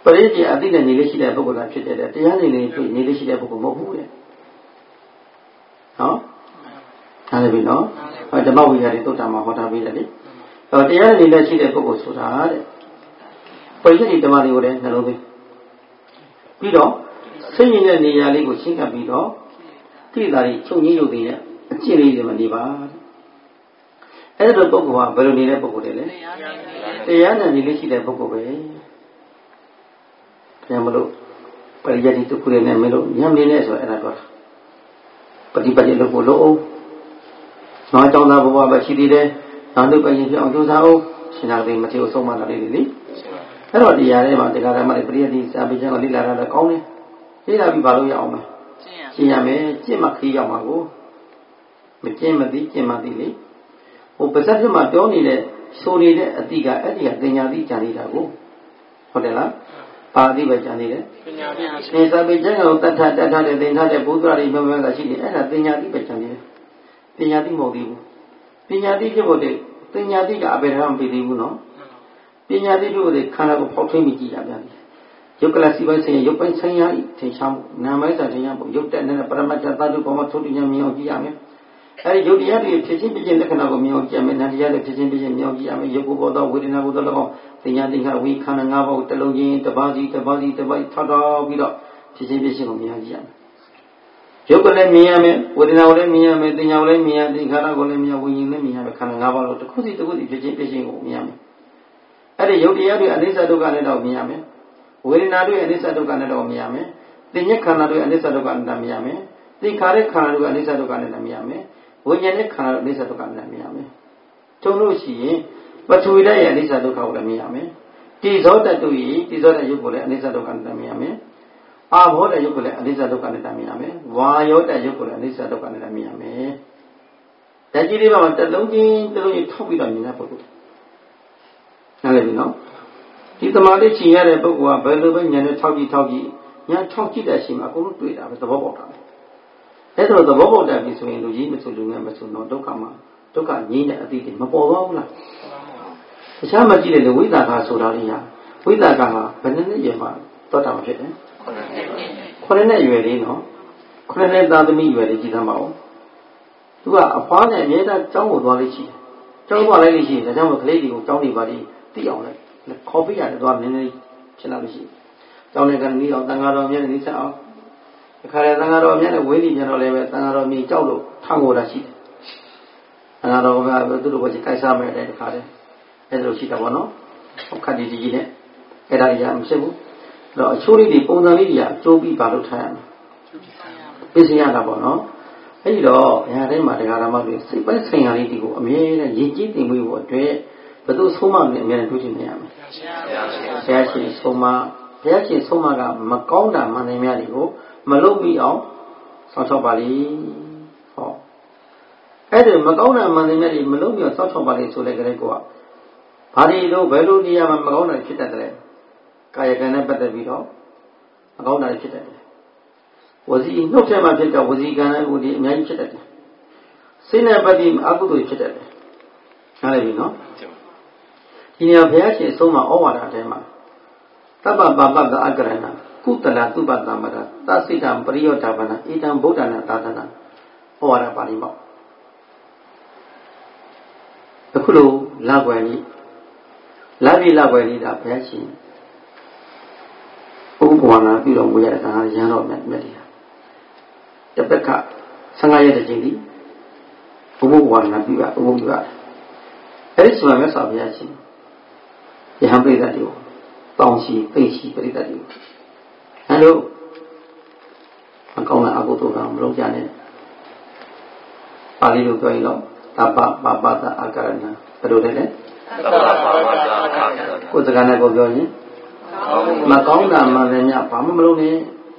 ရိတိအတိနဲ့နေလေးရှိတဲ့ပုဂ္ဂိုလ်ကဖြစ်တဲ့တရားနေနေတွေ့နေလေးရှိတဲ့ပုဂ္ဂိုလ်မဟုတ်ဘူးလေနော်ဒါလည်းပြီနော်ဓမ္မဝိဟာရီသုတ္တမှာဟောထားပြီးတယ်လေတော့တရားနေလေးရှိတဲ့ပုဂ္ဂိုလ်ဆိုတာတဲ့ပရိသေဓမ္မတွေကိုလည်းနှလုံးသွင်းပြီးတော့စိတ်ရင်းတဲ့နေရာလေးကိုရှင်းကပ်ပြီးတော့ကိလေသာတွေချုပ်ငြိမ်းလို့တဲ့အကျင့်လေးတွေမနေပါအဲ့ဒီပုဂ္ဂိုလ်ကဘယ်လိုနေတဲ့ပုဂ္ဂိုလ်တွေလဲတရားနဲ့နေလေးရှိတဲ့ပုဂ္ဂိုလ်ပဲပြန်မလို့ပရိယတ်တိတုခုရနဲ့မလို့ညံနေနဲ့ဆိုအဲ့ဒါပြောတာပฏิပတ်လို့ကိုလို့အောင်နောက်အကြောင်းသားဘဝပဲရှိသေးတယ်နောက်တစ်ပတ်ရင်ပြောင်းကြိုးစားအောင်ရှင်သာသိမထေရဆုံးမလာလေးလေအဲ့တော့တရားထဲမှာတရားဓမ္မတွေပရိယတ်တိစာပေကျမ်းကိုလေ့လာတာလည်းကောင်းတယ်လေ့လာပြီးဘာလို့ရအောင်မလဲကျင့်ရမယ်ကျင့်မှခီးရောက်မှာကိုမကျင့်မသိကျင့်မှသိလေဟိုပါဇက်ဖြစ်မှာပြောနေတဲ့ဆိုနေတဲ့အတိကအဲ့ဒီကတင်ညာတိကြံနေတာကိုဟုတ်တယ်လားပါတိပဲကြံနေတယ်ပညာတိသင်္စာပေကျမ်းကိုတတ်ထတတ်ထတဲ့သင်္ထားတဲ့ဘုရားတွေပြောပြောတာရှိတယ်အဲ့ဒါတင်ညာတိပဲကြံနေတယ်ပညာတိမဟုတ်သေးဘူးပညာတိဖြစ်ဖို့တဲ့တင်ညာတိကအဘယ်တော့မှမပြီးသေးဘူးနော်ပညာတိဖြစ်ဖို့တဲ့ခန္ဓာကိုဖောက်ထွင်းပြီးကြည့်ရပြန်တယ်ယုတ်ကလစီပိုင်းဆိုင်ရုပ်ပိုင်းဆိုင်ရာထင်ရှားမှုနာမိုင်းစာထင်ရှားမှုယုတ်တဲ့နဲ့ပရမတ္ထသတ္တုပေါ်မှာထုတ်ပြန်မြင်အောင်ကြည့်ရမယ်အဲဒီယုတ်တရားတွေဖြစ်ချင်းပြချင်းလက္ခဏာကိုမြင်အောင်ကြည့်ရမယ်နာတရားတွေဖြစ်ချင်းပြချင်းမြင်အောင်ကြည့်ရမယ်ယုတ်ကိုပေါ်သောဝေဒနာကိုတော့၎င်းသင်ညာသင်္ခါဝိခန္ဓာ၅ပါးကိုတစ်လုံးချင်းတစ်ပါးစီတစ်ပါးစီတစ်ပါးထောက်ထောက်ပြီးတော့ဖြစ်ချင်းပြချင်းကိုမြင်အောင်ကြည့်ရမယ်ယုတ်ကလည်းမြင်ရမယ်ဝေဒနာကိုလည်းမြင်ရမယ်သင်ညာကိုလည်းမြင်ရသင်္ခါရကိုလည်းမြင်ရဝိညာဉ်လည်းမြင်ရမယ်ခန္ဓာ၅ပါးလို့တစ်ခုစီတစ်ခုစီဖြစ်ချင်းပြချင်းကိုမြင်ရမယ်အဲဒီယုတ်တရားတွေအနိစ္စဒုက္ခနဲ့တော့မြင်ရမယ်ဝေဒနာတွေအနိစ္စဒုက္ခနဲ့တော့မြင်ရမယ်သင်ညက်ခန္ဓာတွေအနိစ္စဒုက္ခနဲ့မြင်ရမယ်သင်္ခါရခန္ဓာတွေအနိစ္စဒုက္ခနဲ့မြင်ရမယ်ဝိညာဉ်နဲ့ခန္ဓာအနိစ္စဒုက္ခနဲ့မြင်ရမယ်တုံလို့ရှိရင်ပထဝီဓာတ်ရဲ့အနိစ္စဒုက္ခကိုလည်းမြင်ရမယ်တိဇောတတုယတိဇောတယုတ်ကိုလည်းအနိစ္စဒုက္ခနဲ့မြင်ရမယ်အာဘောတယုတ်ကိုလည်းအနိစ္စဒုက္ခနဲ့မြင်ရမယ်ဝါယောတယုတ်ကိုလည်းအနိစ္စဒုက္ခနဲ့မြင်ရမယ်ဓာတ်ကြီးလေးပါမှာတစ်လုံးချင်းတစ်လုံးချင်းထောက်ပြီးတော့မြင်တဲ့ပုဂ္ဂိုလ်နားလည်ပြီနော်ဒီတမာလေးချင်ရတဲ့ပုဂ္ဂိုလ်ကဘယ်လိုပဲဉာဏ်နဲ့ထောက်ကြည့်ထောက်ကြည့်ဉာဏ်ထောက်ကြည့်တဲ့အချိန်မှာအကုန်လုံးတွေ့တာပဲသဘောပေါက်တာပဲအဲ့ဒါသဘောပေါက်တယ်ပြီဆိုရင်လူကြီးမဆိုလူငယ်မဆိုတော့ဒုက္ခမှာဒုက္ခငြိမ်းတဲ့အတိတ်တွေမပေါ်ပါဘူးလားတခြားမကြည့်တဲ့ဝိသကာဆိုတာလေးဟာဝိသကာဟာဘယ်နှစ်နှစ်ရွယ်မှာတောတာမှဖြစ်တယ်ခုနှစ်နှစ်ရွယ်လေးနော်ခုနှစ်နှစ်သားသမီးရွယ်လေးကြည့်သမ်းပါဦးသူကအဖွားနဲ့အမြဲတမ်းကျောင်းကိုသွားလေးရှိတယ်ကျောင်းသွားလိုက်လို့ရှိရင်ဒါကြောင့်မို့ကလေးတွေကိုကျောင်းနေပါလိသိအောင်လဲခေါ်ပြရတယ်တော့နည်းနည်းဖြစ်လာလို့ရှိကျောင်းနေကနေအောင်တန်ဃာတော်မြတ်နေဆက်အောင်အခါရတန်ဃာတော်မြတ်နဲ့ဝိနည်းပြန်တော့လည်းပဲတန်ဃာတော်မြင်ကြောက်လို့ထောင်ကိုတာရှိတယ်တန်ဃာတော်ကသူတို့ကကြိုက်စားမဲ့တဲ့ခါတည်းအဲ့လိုရှိတာပေါ့နော်ခက်တီကြီးကြီးနဲ့အဲ့ဒါကြီးကမဖြစ်ဘူးအဲ့တော့အချိုးလေးတွေပုံစံလေးတွေကအကျိုးပြီးပါလို့ထားရမယ်ပြည့်စင်ရတာပေါ့နော်အဲ့ဒီတော့အရာတိုင်းမှာတရားဓမ္မတွေစိတ်ပိုင်းဆိုင်ရာလေးတွေကိုအမြဲတမ်းရည်ကြည်တင်မှုဖို့အတွက်ဘယ်သူဆုံးမလဲအမြဲတမ်းတွေးကြည့်နေရမယ်ဘုရားရှင်ဆုံးမဘုရားရှင်ဆုံးမကမကောင်းတာမှန်တယ်များတွေကိုမလုပ်ပြီးအောင်ဆောက်ချောက်ပါလိဟောအဲ့ဒါမကောင်းတာမှန်တယ်များတွေမလုပ်ပြီးအောင်ဆောက်ချောက်ပါလိဆိုတဲ့ကြတဲ့ကောဘာဒီတော့ဘယ်လိုနေရာမှာမကောင်းတာဖြစ်တတ်တယ်ကာယကံနဲ့ပတ်သက်ပြီးတော့မကောင်းတာဖြစ်တတ်တယ်ဝစီနှုတ်ထဲမှာဖြစ်တဲ့ဝစီကံနဲ့ဝစီအများကြီးဖြစ်တတ်တယ်စိတ်နဲ့ပတ်ပြီးအကုသိုလ်ဖြစ်တတ်တယ်နားလည်ပြီနော်ဒီနေရာဘုရားရှင်အဆုံးမှာဩဝါဒအထဲမှာသဗ္ဗပါပတအကရဏကုတလသုပတမရသစိတံပရိယောဓဗနာဣတံဗုဒ္ဓနာသာသနာဩဝါဒပါဠိပေါ့အခုလိုလကွယ်ကြီးလပြီလကွယ်ကြီးဒါဘုရားရှင်ဥပ္ပဝါနာပြုတော်မူရတဲ့ကံရဟန်းတော်မြတ်မြတ်တရားတပက္ခဆံဃာရဲ့တစ်ချိန်ဒီဥပ္ပဝါနာပြုရဥပ္ပပြုရအဲ့ဒီဆိုရင်မြတ်စွာဘုရားရှင်ယဟန်ပိဋကတ်တွေကိုတောင်းရှိသိရှိပိဋကတ်တွေကိုအဲလိုမကောင်းတဲ့အကုသိုလ်ကမလုပ်ကြနဲ့ပါဠိလိုပြောရင်တော့တပ္ပပါပတအကရဏဘယ်လိုလဲလဲတပ္ပပါပတအကရဏကိုယ်စကားနဲ့ကိုပြောရင်မကောင်းတာမှန်တယ်များဘာမှမလုပ်နဲ့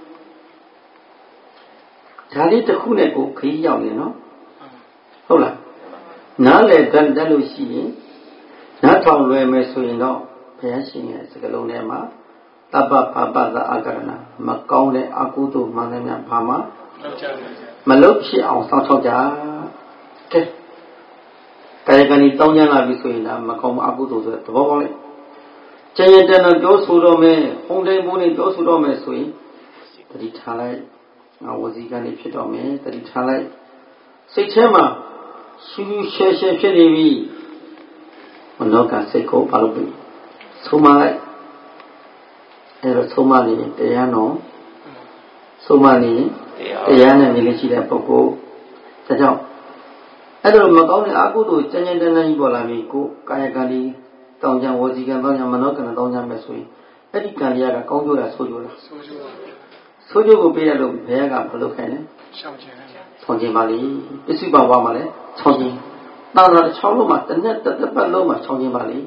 ဒါလေးတစ်ခုနဲ့ကိုခရီးရောက်နေနော်ဟုတ်လားနားလေတန်တက်လို့ရှိရင်နားထောင်လွယ်မယ်ဆိုရင်တော့ဘုရားရှင်ရဲ့စကားလုံးထဲမှာတပ္ပပါပတအကရဏမကောင်းတဲ့အကုသိုလ်မှန်တယ်များဘာမှမလုပ်ဖြစ်အောင်စောင့်ရှောက်ကြကဲကာယကံဤတောင်းကြလာပြီဆိုရင်ဒါမကောင်းမှုအကုသိုလ်ဆိုတဲ့သဘောပေါက်လိုက်ကျန်ရတဲ့တော့ပြောဆိုတော့မယ်ဟုံးတိုင်းမိုးနေပြောဆိုတော့မယ်ဆိုရင်တတိထားလိုက်ငါဝစီကနေဖြစ်တော့မယ်တတိထားလိုက်စိတ်ထဲမှာရှူးရှဲရှဲဖြစ်နေပြီမနောကစိတ်ကိုပါလို့ပြီဆုံးမလိုက်အဲ့တော့ဆုံးမနေတရားတော်ဆုံးမနေတရားနဲ့မြင်လို့ရှိတဲ့ပုဂ္ဂိုလ်ဒါကြောင့်အဲ့လိုမကောင်းတဲ့အကုသိုလ်ကျန်ကျန်တန်းတန်းကြီးပေါ်လာပြီကိုကာယကံဒီတောင်းကြဝစီကံတောင်းကြမနောကံတောင်းကြမယ်ဆိုရင်အဲ့ဒီကံတရားကကောင်းကျိုးလားဆိုးကျိုးလားဆိုးကျိုးပါဆိုးကျိုးကိုပေးရလို့ဘယ်ကမလုပ်ခိုင်းလဲရှောင်ခြင်းဆောင်းခြင်းပါလေပစ္စည်းပါဝါမှာလဲဆောင်းခြင်းတာတာတစ်ချောင်းလုံးမှာတစ်နှစ်တစ်သက်ပတ်လုံးမှာဆောင်းခြင်းပါလေ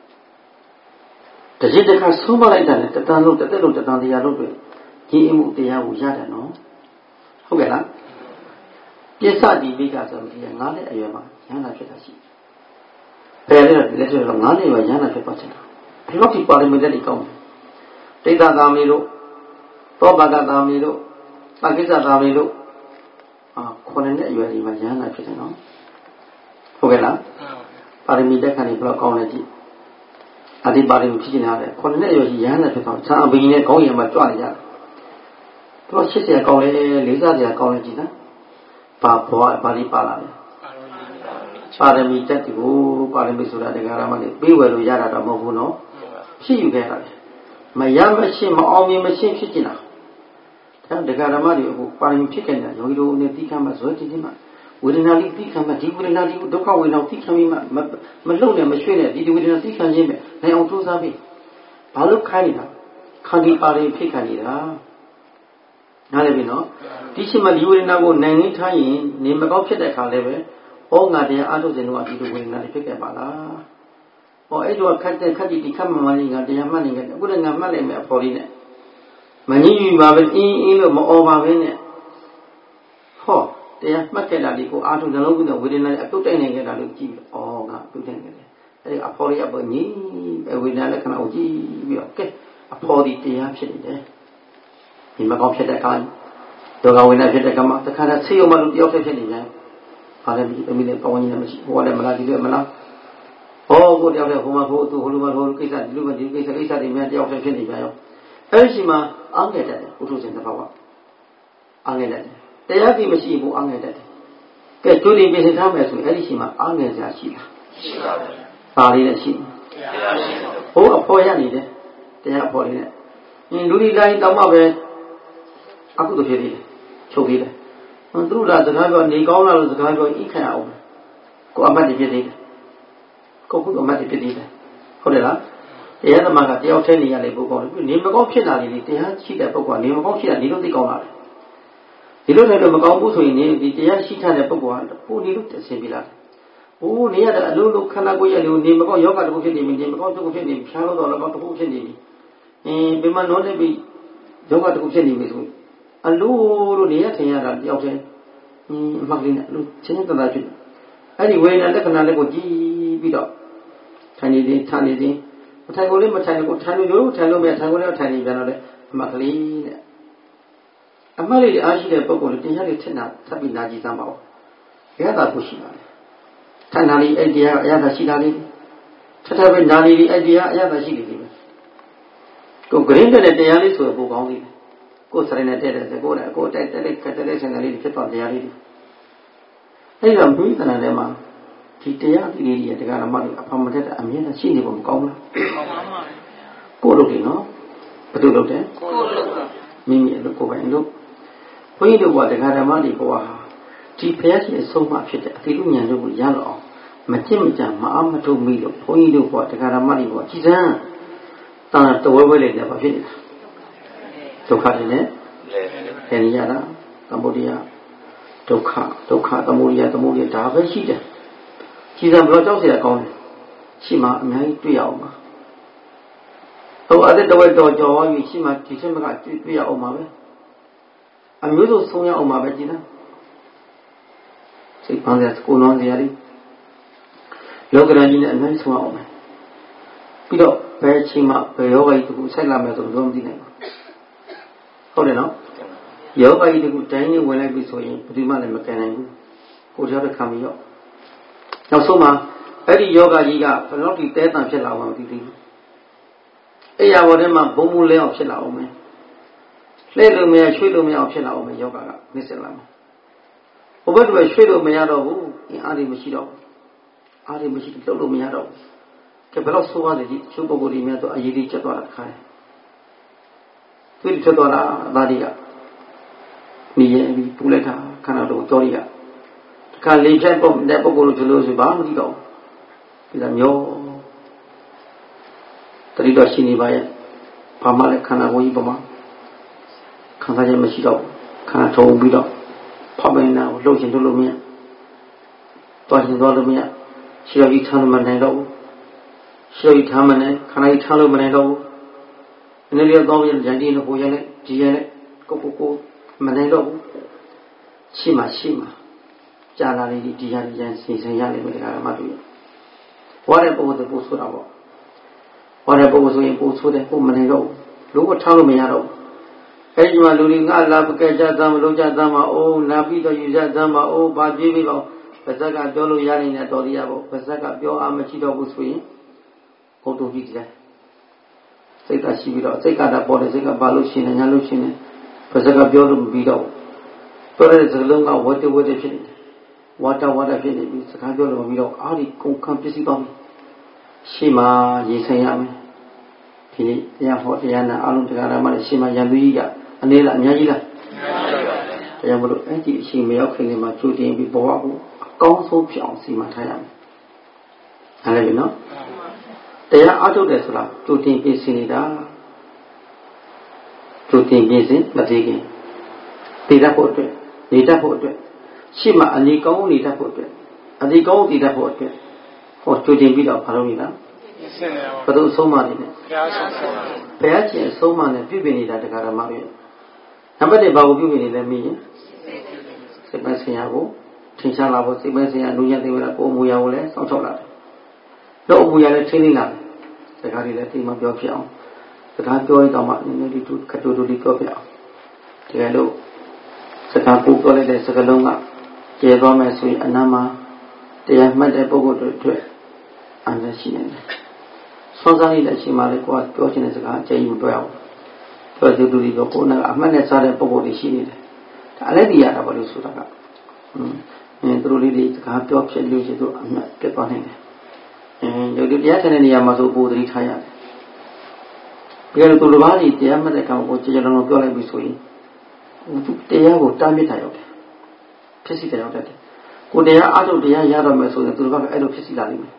တจิตတစ်ခါဆုံးမလိုက်တာနဲ့တတန်လုံးတစ်သက်လုံးတတန်တရားလုံးတွေကြီးအမှုတရားကိုရတယ်နော်ဟုတ်ကဲ့လားပြစ္ဆတိမိကဆိုပြီးငါးနှစ်အရွယ်မှာရဟန္တာဖြစ်တာရှိတယ်ဘယ်လဲလက်ဆိုတော့ငါးနှစ်အရွယ်ရဟန္တာဖြစ်သွားချင်တာဒီလောက်ဒီပါရမီတွေကောင်းတယ်ဒိဋ္ဌသာမီတို့သောဘဂသာမီတို့သက္ကိစ္စသာမီတို့အာခုနှစ်နှစ်အရွယ်ဒီမှာရဟန္တာဖြစ်တယ်နော်ဟုတ်ကဲ့လားပါရမီတက်ခံနေဘယ်လောက်ကောင်းလဲကြည့်အဒီပါရမီဖြစ်နေတာလေခုနှစ်နှစ်အရွယ်ကြီးရဟန္တာဖြစ်သွားဆံအဘိနဲ့ခေါင်းရံမှာကြွနေကြတယ်တော့ရှစ်ဆရာကောင်းလဲလေးစားဆရာကောင်းလဲကြည့်နော်ပါဘောပါဠိပါလာတယ်ပါရမီတက်ကိုပါရမီဆိုတာတရားရမလေးပြေးဝယ်လို့ရတာတော့မဟုတ်ဘူးနော်ဖြစ်ယူခဲ့တာလေမရမရှင်းမအောင်မြင်မရှင်းဖြစ်နေတာဒါတရားရမတွေအခုပါရမီဖြစ်ခဲ့တယ်ယောဂီတို့နဲ့တိခမ်းမှာဇွဲတိတိမှာဝေဒနာလေးတိခမ်းမှာဒီဝေဒနာလေးကိုဒုက္ခဝေဒနာတိခမ်းပြီးမှမလုံနဲ့မရွှေ့နဲ့ဒီဝေဒနာတိခမ်းခြင်းပဲနိုင်အောင်ကြိုးစားပြီးဘာလို့ခိုင်းနေတာခန္တီပါရမီဖြစ်ခံနေတာနားလည်ပြီနော်ဒီချိန်မှာဒီဝေဒနာကိုနိုင်နေထားရင်နေမကောင်းဖြစ်တဲ့ခါလည်းပဲဩငါတရားအားထုတ်ခြင်းတော့ဒီလိုဝေဒနာတွေဖြစ်ခဲ့ပါလားဩအဲ့တော့ခက်တဲ့ခက်ကြီးဒီခက်မှမှလေးငါတရားမှတ်နေကြအခုလည်းငါမှတ်လိုက်မယ်အဖော်လေးနဲ့မငြင်းယူပါပဲအင်းအင်းလို့မအော်ပါပဲနဲ့ဟောတရားမှတ်ခဲ့တာဒီကိုအားထုတ်နှလုံးသွင်းတဲ့ဝေဒနာတွေအတုတ်တိုက်နိုင်ခဲ့တာလို့ကြည့်ပြီးဩငါအတုတ်တိုက်နေတယ်အဲ့ဒီအဖော်လေးအပေါ်ငြင်းပဲဝေဒနာလက္ခဏာကိုကြည့်ပြီးတော့ကဲအဖော်ဒီတရားဖြစ်နေတယ်ဒီမကောင်းဖြစ်တဲ့အခါဒုက္ခဝေဒနာဖြစ်တဲ့အခါမှာတခါတည်းဆေးရုံမှာလူတယောက်ဖြစ်ဖြစ်နေကြ။ဘာလဲဒီအမိလေးပေါင်းနေမရှိဟိုကလည်းမလားဒီလည်းမလား။ဟောကိုတယောက်လည်းဟိုမှာဟိုသူဟိုလိုမှာဟိုကိစ္စဒီလိုမှဒီကိစ္စကိစ္စတွေများတယောက်ဖြစ်နေကြရော။အဲဒီရှိမှာအငဲ့တတ်တယ်ပုထုဇဉ်တစ်ပါးကအငဲ့တတ်တယ်။တရားပြီးမရှိဘူးအငဲ့တတ်တယ်။ကဲကျိုးလေးပြင်ဆင်ထားမယ်ဆိုရင်အဲဒီရှိမှာအငဲ့စရာရှိလား။ရှိပါဘူး။ပါလေးနဲ့ရှိတယ်။တရားရှိတယ်။ဟိုအဖော်ရနေတယ်။တရားအဖော်လေးနဲ့။အင်းလူဒီတိုင်းတောင်းမှပဲအခုတို့ဖြစ်နေတယ်ချုပ်ပြီးတယ်သူတို့ကစကားပြောနေကောင်းလာလို့စကားပြောဣခံအောင်ကိုအမတ်တွေဖြစ်နေတယ်ကိုခုအမတ်တွေဖြစ်နေတယ်ဟုတ်တယ်လားတရားသမားကတယောက်ထဲနေရလေပုဂ္ဂိုလ်နေမကောင်းဖြစ်လာလေတရားရှိတဲ့ပုဂ္ဂိုလ်ကနေမကောင်းဖြစ်တာနေလို့သိကောင်းလာတယ်ဒီလိုနဲ့တော့မကောင်းဘူးဆိုရင်ဒီတရားရှိတဲ့ပုဂ္ဂိုလ်ကပိုနေလို့တဆင်ပြလာတယ်ဟိုးနေရတဲ့အလုံးလုံးခန္ဓာကိုယ်ရဲ့နေမကောင်းယောဂတခုဖြစ်နေပြီနေမကောင်းတခုဖြစ်နေပြီဖြားလို့တော့လည်းကောင်းတခုဖြစ်နေပြီအင်းဘယ်မှာနောနေပြီယောဂတခုဖြစ်နေပြီဆိုအလိုလိုနေရထင်ရတာတယောက်တည်းအင်းအမှတ်လေးနဲ့အလိုချင်းချင်းတသာဖြစ်အဲ့ဒီဝေဒနာလက္ခဏာလေးကိုကြည့်ပြီးတော့ထိုင်နေသေးထိုင်နေသေးမထိုင်ကိုလေးမထိုင်ကိုထိုင်လို့ရိုးထိုင်လို့မရထိုင်ကိုလေးထိုင်နေပြန်တော့လေအမှတ်ကလေးနဲ့အမှတ်လေးအားရှိတဲ့ပုံကိုတရားလေးထင်တာသတ်ပြီးနာကြည့်စမ်းပါဦးရတာကိုရှိပါလေထိုင်နာလေးအဲ့တရားအရသာရှိတာလေးထထပဲနာလေးအဲ့တရားအရသာရှိနေပြီကိုဂရင်းတဲ့တရားလေးဆိုတော့ပိုကောင်းသေးတယ်ကိုယ်စရနဲ့တဲ့တဲ့ကိုယ်လည်းကိုယ်တိုက်တဲ့ခက်တဲ့ဆင်ကလေးဖြစ်သွားတရားလေးအဲ့တော့ဘုရားနာထဲမှာဒီတရားဒီလေးတွေတရားဓမ္မတွေအဖမတက်တဲ့အမြဲတမ်းရှိနေဖို့မကောင်းဘူးကောင်းပါပါကိုယ်လုပ်တယ်နော်ဘယ်သူလုပ်တယ်ကိုယ်လုပ်တာမိမိအလုပ်ကိုယ်ပိုင်လုပ်ဘုန်းကြီးတို့ကတရားဓမ္မတွေကိုဟာဒီဖျက်ရှင်ဆုံးမဖြစ်တဲ့အတိလူဉာဏ်တို့ကိုရတော့အောင်မကြင့်မကြမအားမထုတ်မိလို့ဘုန်းကြီးတို့ကတရားဓမ္မတွေကိုကြည်စမ်းတာတဝဲဝဲလေးနဲ့ဘာဖြစ်နေတာဒုက္ခတွေနဲ့ဆယ်နေရတာသမုဒိယဒုက္ခဒုက္ခသမုဒိယသမုဒိယဒါပဲရှိတယ်ကြည်စံဘယ်တော့ကြောက်เสียကောင်းတယ်ရှိမှအများကြီးတွေ့ရအောင်ပါဟိုအဲ့တဲ့တဝက်တော်ကြော်သွားပြီရှိမှဒီချက်မကတွေ့ရအောင်ပါပဲအမျိုးစုံဆုံးရအောင်ပါပဲကြည်လားစိတ်ပန်းစရာကိုယ်နှောင်းစရာလေးလောကရန်ကြီးနဲ့အများကြီးဆုံးအောင်ပါပြီးတော့ဘယ်ချိန်မှဘယ်ယောဂကြီးတခုဆက်လာမယ်ဆိုတော့မသိနိုင်ဘူးဟုတ်တယ်နော်ယောဂကြီးတခုတိုင်းနဲ့ဝင်လိုက်ပြီဆိုရင်ဘယ်သူမှလည်းမကယ်နိုင်ဘူးကိုယ်တယောက်တစ်ခါမရောနောက်ဆုံးမှာအဲ့ဒီယောဂကြီးကဘယ်တော့ဒီတဲတန်ဖြစ်လာမှမသိသေးဘူးအဲ့ရပေါ်ထဲမှာဘုံဘုံလဲအောင်ဖြစ်လာအောင်မယ်လှည့်လို့မရရွှေ့လို့မရအောင်ဖြစ်လာအောင်မယ်ယောဂကနှိစ္စလာမယ်ဘုဘတ်တွေရွှေ့လို့မရတော့ဘူးအင်းအားတွေမရှိတော့အားတွေမရှိလှုပ်လို့မရတော့ဘူးကဲဘယ်တော့ဆိုးရတယ်ဒီချိုးပုဂ္ဂိုလ်တွေများတော့အရေးကြီးချက်သွားတာခါတယ်သူတို့ချက်သွားတာအသားတွေကနေရပြီးပူလိုက်တာခန္ဓာတော်ကြောရီကတခါလေဖြတ်ပုံတဲ့ပုဂ္ဂိုလ်တို့ဆိုလို့ဆိုဘာမှမသိတော့ဘူးဒါမျိုးတတိတော်ရှိနေပါရဲ့ဘာမှလည်းခန္ဓာကိုယ်ကြီးပမာခံစားချက်မရှိတော့ခန္ဓာထုံပြီးတော့ဖောက်ပင်တာကိုလှုပ်ရှင်လှုပ်လို့မရတွားရှင်သွားလို့မရရှိရကြီးထားလို့မနိုင်တော့ဘူးရှိရကြီးထားမနိုင်ခန္ဓာကြီးထားလို့မနိုင်တော့ဘူးအနည်းလေးတော့ပြန်ကြံကြည့်လို့ကိုရလဲဒီရလဲကိုကိုကိုမနိုင်တော့ဘူးရှိမှရှိမှကြာလာလေးဒီရရန်စီစဉ်ရလိမ့်မယ်တရားမှတွေ့ဝါတဲ့ပုဂ္ဂိုလ်ပို့ဆိုတာပေါ့ဝါတဲ့ပုဂ္ဂိုလ်ဆိုရင်ပို့ဆိုတယ်ကိုမနိုင်တော့ဘူးလို့ကိုထားလို့မရတော့ဘူးအဲ့ဒီမှာလူတွေငါလာပကဲကြသမ်းမလို့ကြသမ်းမအောင်လာပြီးတော့ယူကြသမ်းမအောင်ဘာပြေးပြီးတော့ပါဇက်ကပြောလို့ရနိုင်တဲ့တော်တရားပေါ့ပါဇက်ကပြောအားမရှိတော့ဘူးဆိုရင်ဘုံတို့ကြည့်ကြစိတ်ကရှိပြီးတော့စိတ်ကတာပေါ်တယ်စိတ်ကဘာလို့ရှင်နေညာလို့ရှင်နေပါဇက်ကပြောလို့မပြီးတော့ပြောတဲ့စကားလုံးကဝတ်တဝတ်ဖြစ်နေတယ်ဝါတဝါတဖြစ်နေပြီစကားပြောလို့မပြီးတော့အားဒီကုန်ခံပစ္စည်းသွားပြီရှေ့မှာရေးဆိုင်ရမယ်ဒီနေ့တရားဟောတရားနာအလုံးတရားဓမ္မနဲ့ရှေ့မှာရန်သူကြီးကအနည်းလားအများကြီးလားတရားမလို့အဲ့ဒီအချိန်မရောက်ခင်လေးမှာကြိုတင်ပြီးဘဝကိုအကောင်းဆုံးဖြစ်အောင်စီမံထားရမယ်အဲ့ဒါလေနော်တရားအားထုတ်တယ်ဆိုတာကြိုတင်ပြင်ဆင်နေတာကြိုတင်ပြင်ဆင်မသေးခင်တည်တတ်ဖို့အတွက်နေတတ်ဖို့အတွက်ရှေ့မှာအနေကောင်းနေတတ်ဖို့အတွက်အနေကောင်းတည်တတ်ဖို့အတွက်ဟောကြိုတင်ပြီးတော့ဘာလုပ်နေတာဘယ်လိုအဆုံးမနေလဲဘုရားဆုံးဘုရားရှင်အဆုံးမနဲ့ပြုပြင်နေတာတရားဓမ္မတွေနံပါတ်တစ်ဘာကိုပြုပြင်နေလဲမင်းရင်စိတ်ပိုင်းဆရာကိုထင်ရှားလာဖို့စိတ်ပိုင်းဆရာလူရတဲ့ဝလာကိုအမူအရာကိုလည်းစောင့်ရှောက်လာတယ်တော့အမူအရာလည်းထိန်းနေလာတယ်တရားတွေလည်းဒီမှာပြောပြအောင်တရားပြောရင်တော့မှနည်းနည်းလေးသူခတူတူလေးပြောပြအောင်တကယ်လို့စကားကိုပြောလိုက်တဲ့စကားလုံးကကျေသွားမယ်ဆိုရင်အနာမှာတရားမှတ်တဲ့ပုဂ္ဂိုလ်တွေအတွက်အန္တရာယ်ရှိနေတယ်ဆွမ်းစားရတဲ့အချိန်မှာလည်းကိုယ်ကပြောချင်တဲ့စကားအကျဉ်းယူပြောအောင်ပြောသူတူဒီကိုကိုယ်ကအမှတ်နဲ့စားတဲ့ပုဂ္ဂိုလ်တွေရှိနေတယ်ဒါအလည်းဒီရတာဘာလို့ဆိုတာကอืมအဲသူတို့လေးတွေစကားပြောဖြစ်လို့ရှိသူအမှတ်ပြတ်သွားနိုင်တယ်အဲဒီတရားထိုင်တဲ့နေရာမှာဆိုပိုသတိထားရတယ်ပြီးတော့သူတစ်ပါးကြီးတရားမှတ်တဲ့ကောင်ကိုကြေကြေလုံးလုံးပြောလိုက်ပြီဆိုရင်သူတရားကိုတားမြစ်တာရောက်တယ်ဖြစ်စီတယ်ရောက်တယ်ကိုတရားအားထုတ်တရားရတော့မယ်ဆိုရင်သူတစ်ပါးကအဲ့လိုဖြစ်စီလာလိမ့်မယ်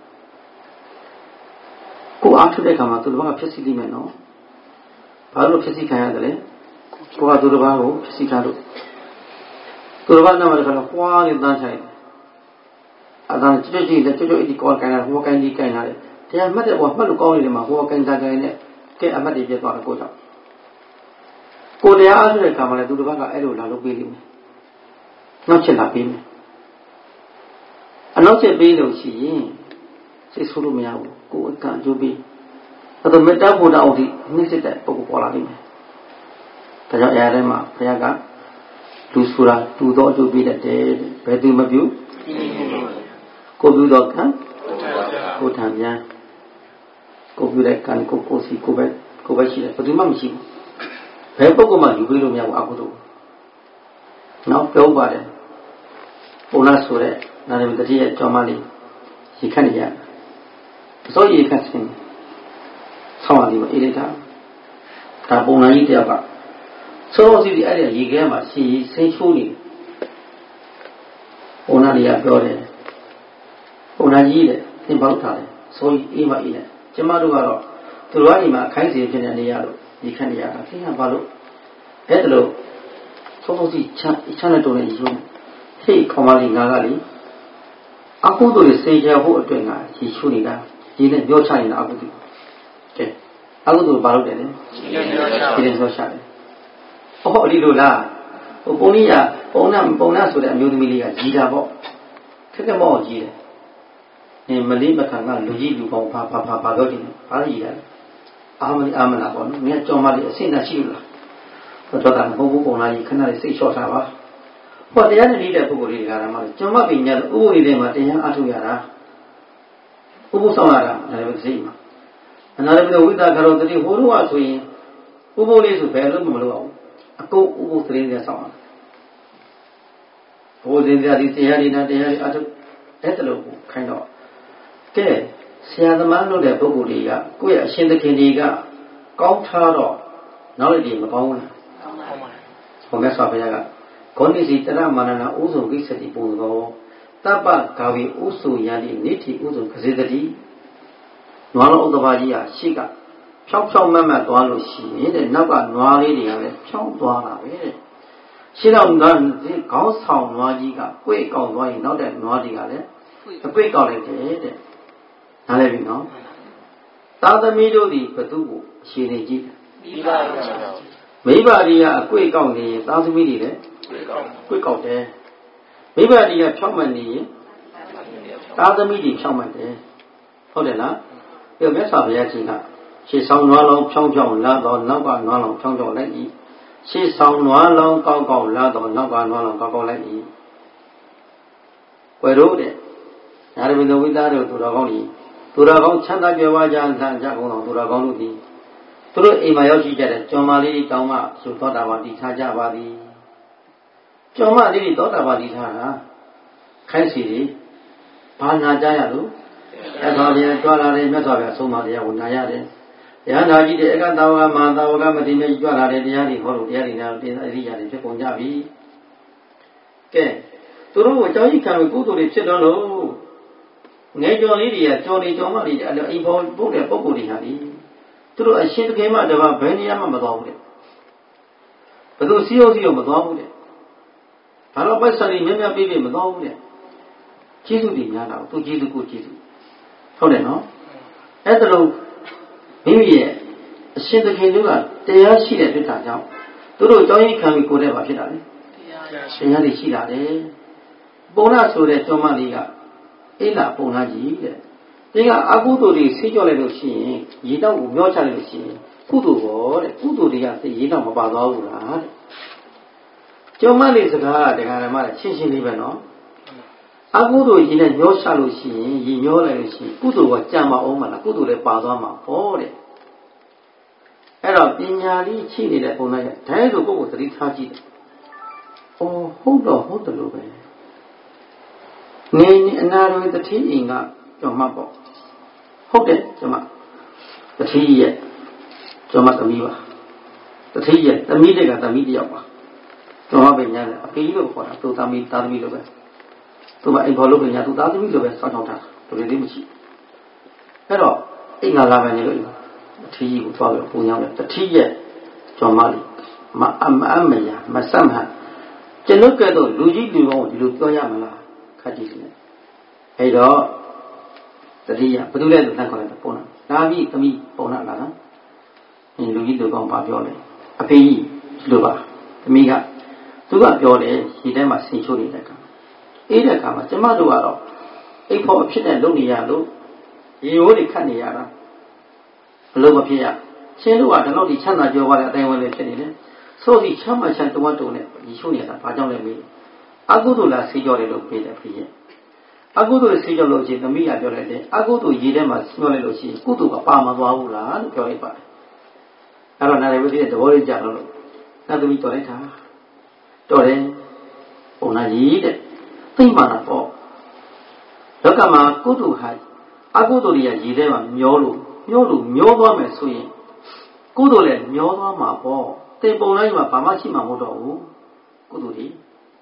ကိုအားထုတ်တဲ့ခါမှာသူတစ်ပါးကဖြစ်စီလိမ့်မယ်နော်ဘာလို့ဖြစ်စီခံရတယ်လဲကိုကသူတစ်ပါးကိုဖြစ်စီထားလို့သူတစ်ပါးနာမည်ကတော့ပွားနေတန်းဆိုင်အတန်းကြွကြွကြွကြွကြွဒီကောကိုင်းလာဟိုကိုင်းဒီကိုင်းလာတယ်တရားမှတ်တဲ့ဘောမှတ်လို့ကောင်းနေတယ်မှာဟိုကိုင်းတာကိုင်းနဲ့ကဲအမှတ်တွေပြသွားတယ်ကိုကြောင့်ကိုတရားအားထုတ်တဲ့ခါမှာလည်းသူတစ်ပါးကအဲ့လိုလာလို့ပေးလိမ့်မယ်နောက်ချက်လာပေးမယ်အနောက်ချက်ပေးလို့ရှိရင်စိတ်ဆိုးလို့မရဘူးကိုယ်အကန့်အကျိုးပေးအဲ့တော့မေတ္တာဘုဒ္ဓအောင်ဒီနှိစ္စတဲ့ပုဂ္ဂိုလ်ပေါ်လာလိမ့်မယ်ဒါကြောင့်အရာထဲမှာဘုရားကလူဆိုတာတူသောအကျိုးပေးတတ်တယ်ဘယ်သူမပြုကိုပြုတော့ခံကိုထံပြန်ကိုပြုတဲ့ကံကိုကိုစီကိုပဲကိုပဲရှိတယ်ဘယ်သူမှမရှိဘူးဘယ်ပုဂ္ဂိုလ်မှယူပေးလို့မရဘူးအကုသိုလ်နောက်ပြောပါတယ်ပုံလားဆိုတဲ့နာမည်တတိယကြောင်းမလေးရေခတ်နေရတယ်အစိုးရရေခတ်ခြင်းဆောင်းရည်မအေးလိုက်တာဒါပုံလားကြီးတယောက်ကစောစီဒီအဲ့ဒီရေခဲမှာရှည်ဆင်းချိုးနေပုံလားလေးကပြောတယ်ပုံလားကြီးတဲ့သင်ပေါက်ထားတယ်စိုးကြီးအေးမအေးနဲ့ကျမတို့ကတော့သူတို့ကဒီမှာအခိုင်းစီဖြစ်နေနေရလို့ရေခတ်နေရတာသင်ကဘာလို့အဲ့ဒါလို့စောစီချချနဲ့တုံးနေယူဟေ့ခေါမလေးငါကလေအကုသိုလ်တွေစေချဖို့အတွက်ငါရေချိုးနေတာရေနဲ့ပြောချနေတာအကုသိုလ်ကဲအကုသိုလ်ဘာလို့တယ်လဲရေနဲ့ပြောချတယ်ဟောဒီလိုလားဟိုပုံလေးကပုံနာပုံနာဆိုတဲ့အမျိုးသမီးလေးကကြီးတာပေါ့ခက်ခက်မောက်ကြီးတယ်အင်းမလေးမခံကလူကြီးလူပေါင်းဖာဖာဖာပါတော့တယ်ဘာလို့ကြီးရလဲအာမလီအာမနာပေါ့နော်မင်းကြောင်မလေးအဆင့်နဲ့ရှိလို့လားဘုရားကဘုံဘုံပုံလာကြီးခဏလေးစိတ်လျှော့ထားပါဟောတရားနဲ့နေတဲ့ပုဂ္ဂိုလ်တွေကလည်းမှကျော်မပင်ညာလို့ဥပုရိသေမှာတရားအထုတ်ရတာဥပုဆောင်ရတာဒါလည်းစိတ်မှာ another with the Karo, the who was we, who is to bear them, a co who three the song. Who did that is the area in the area at the kind of. Okay, see the man of the Boguliga, Quia, Shindakiga, Gautaro, knowledge in the bone. Homesapaga, Condisitara Manana Uzo Visati Bungo, Tapa Kavi Usu Yadi Niti Uzo Kazidati, Nuala of the Valia, Shika, Chop Chop Mamma Dualo Shi, and Napa Nuali, Chop Duala. She don't learn the Gauss Town Nuajiga, Quick of Why not that Nuajiga, the quick of it. I let you know. Tata Mido di Patu, she did. Maybe a quick on the thousand million, quick out there. Maybe a chomani, Tata Midi choman there. Hold it up. Your best of Yatina. She saw no long chong chong, lad or no one, no long chong chong like ye. She saw no long go go, lad or no one, no long go go like ye. Where rode it? I don't know without it to the Goni. To the Gon Chanda Gavajan and Jagon to the Gonudi. Through Imayoji Jet, Jomali Tama, so thought about the Tajabadi. Joma did thought about the Tana. Kansidi, Pana Jayalu, Evalia, Tualare, Metaga, Somalia, Unayade. Yanaji, the Egadawa, Mandawa, Madina, Jualare, the Yadi, Horo, Yarina, the Yadi, the Punjabi. Okay. Through Joy can go to the children. Nature Lydia, Johnny Jomali, and the Evolved Buddha Bobudi. Through a ship came out of Beniam Madame. But those C O C of Madame. I don't buy some Mimia baby Madame. Jisu di Yana, to Jisu Jisu. Hold it no? At the low, maybe a ship came to they are she at the time. Through Johnny can we go there, Vashidali? She had a Shida. Bona so that Jomaliga. Ella Ponaji. They are Agudo, Sigil Lucy, Yida, Yocha Lucy, Kudu, Kudu, the Yida Mabada. Jomali is a guard, the Garamara, Chichi Libano. Agudo in a Yosha Lucy, Yola Lucy, Kudu was Jama Oman, Kudu le Padama, for it. Era Pinyali, Chini, the Ponaya, Tide to go with three Taji. Oh, hold on, hold the lobe. Nay, and with the tea in a Jomabo. Hold it, Joma. The tea yet. Joma the Miva. The tea yet, the media, the media. Joma Benyana, a pillow for to Tami Tamilobe. To my Impolubinia to Tamilobe, Sanota, to the Limchi. Hello, in a lavany, the tea would follow Punyam, the tea yet. Jomali. Ma Amaya, my Samha. Januka, Luigi, you won't look Yamala. Hey, dog. The Dia, but do let the Pona. Navi, Kami, Pona Lana. In Luigi to go Papiole. A pay, Luba, the Miga. To go Piole, he then must see Chuli Deca. Ada Kama, the Maduaro. A poor shit and Lunialo. You only Caniara. Loba Pia. Chelua, the Lodi Chana Jova, they will let it. So the Chama sent to one to it, the Shunia, Pajon me. I go to La Sigore located every year. I go to the Sigology, the Mia Dorede. I go to Yidema, Smolology, go to Pama Waula, and Joripa. I don't know every day the Holy General. Not to be Toreta. Tore, Onayid, Timana for. Lokama, go to High. I go to the Yidema, Yolu, Yolu, Yoba Mesui. Go to let Yoba Mapo. They Bonama Pamachima Modo. Go to the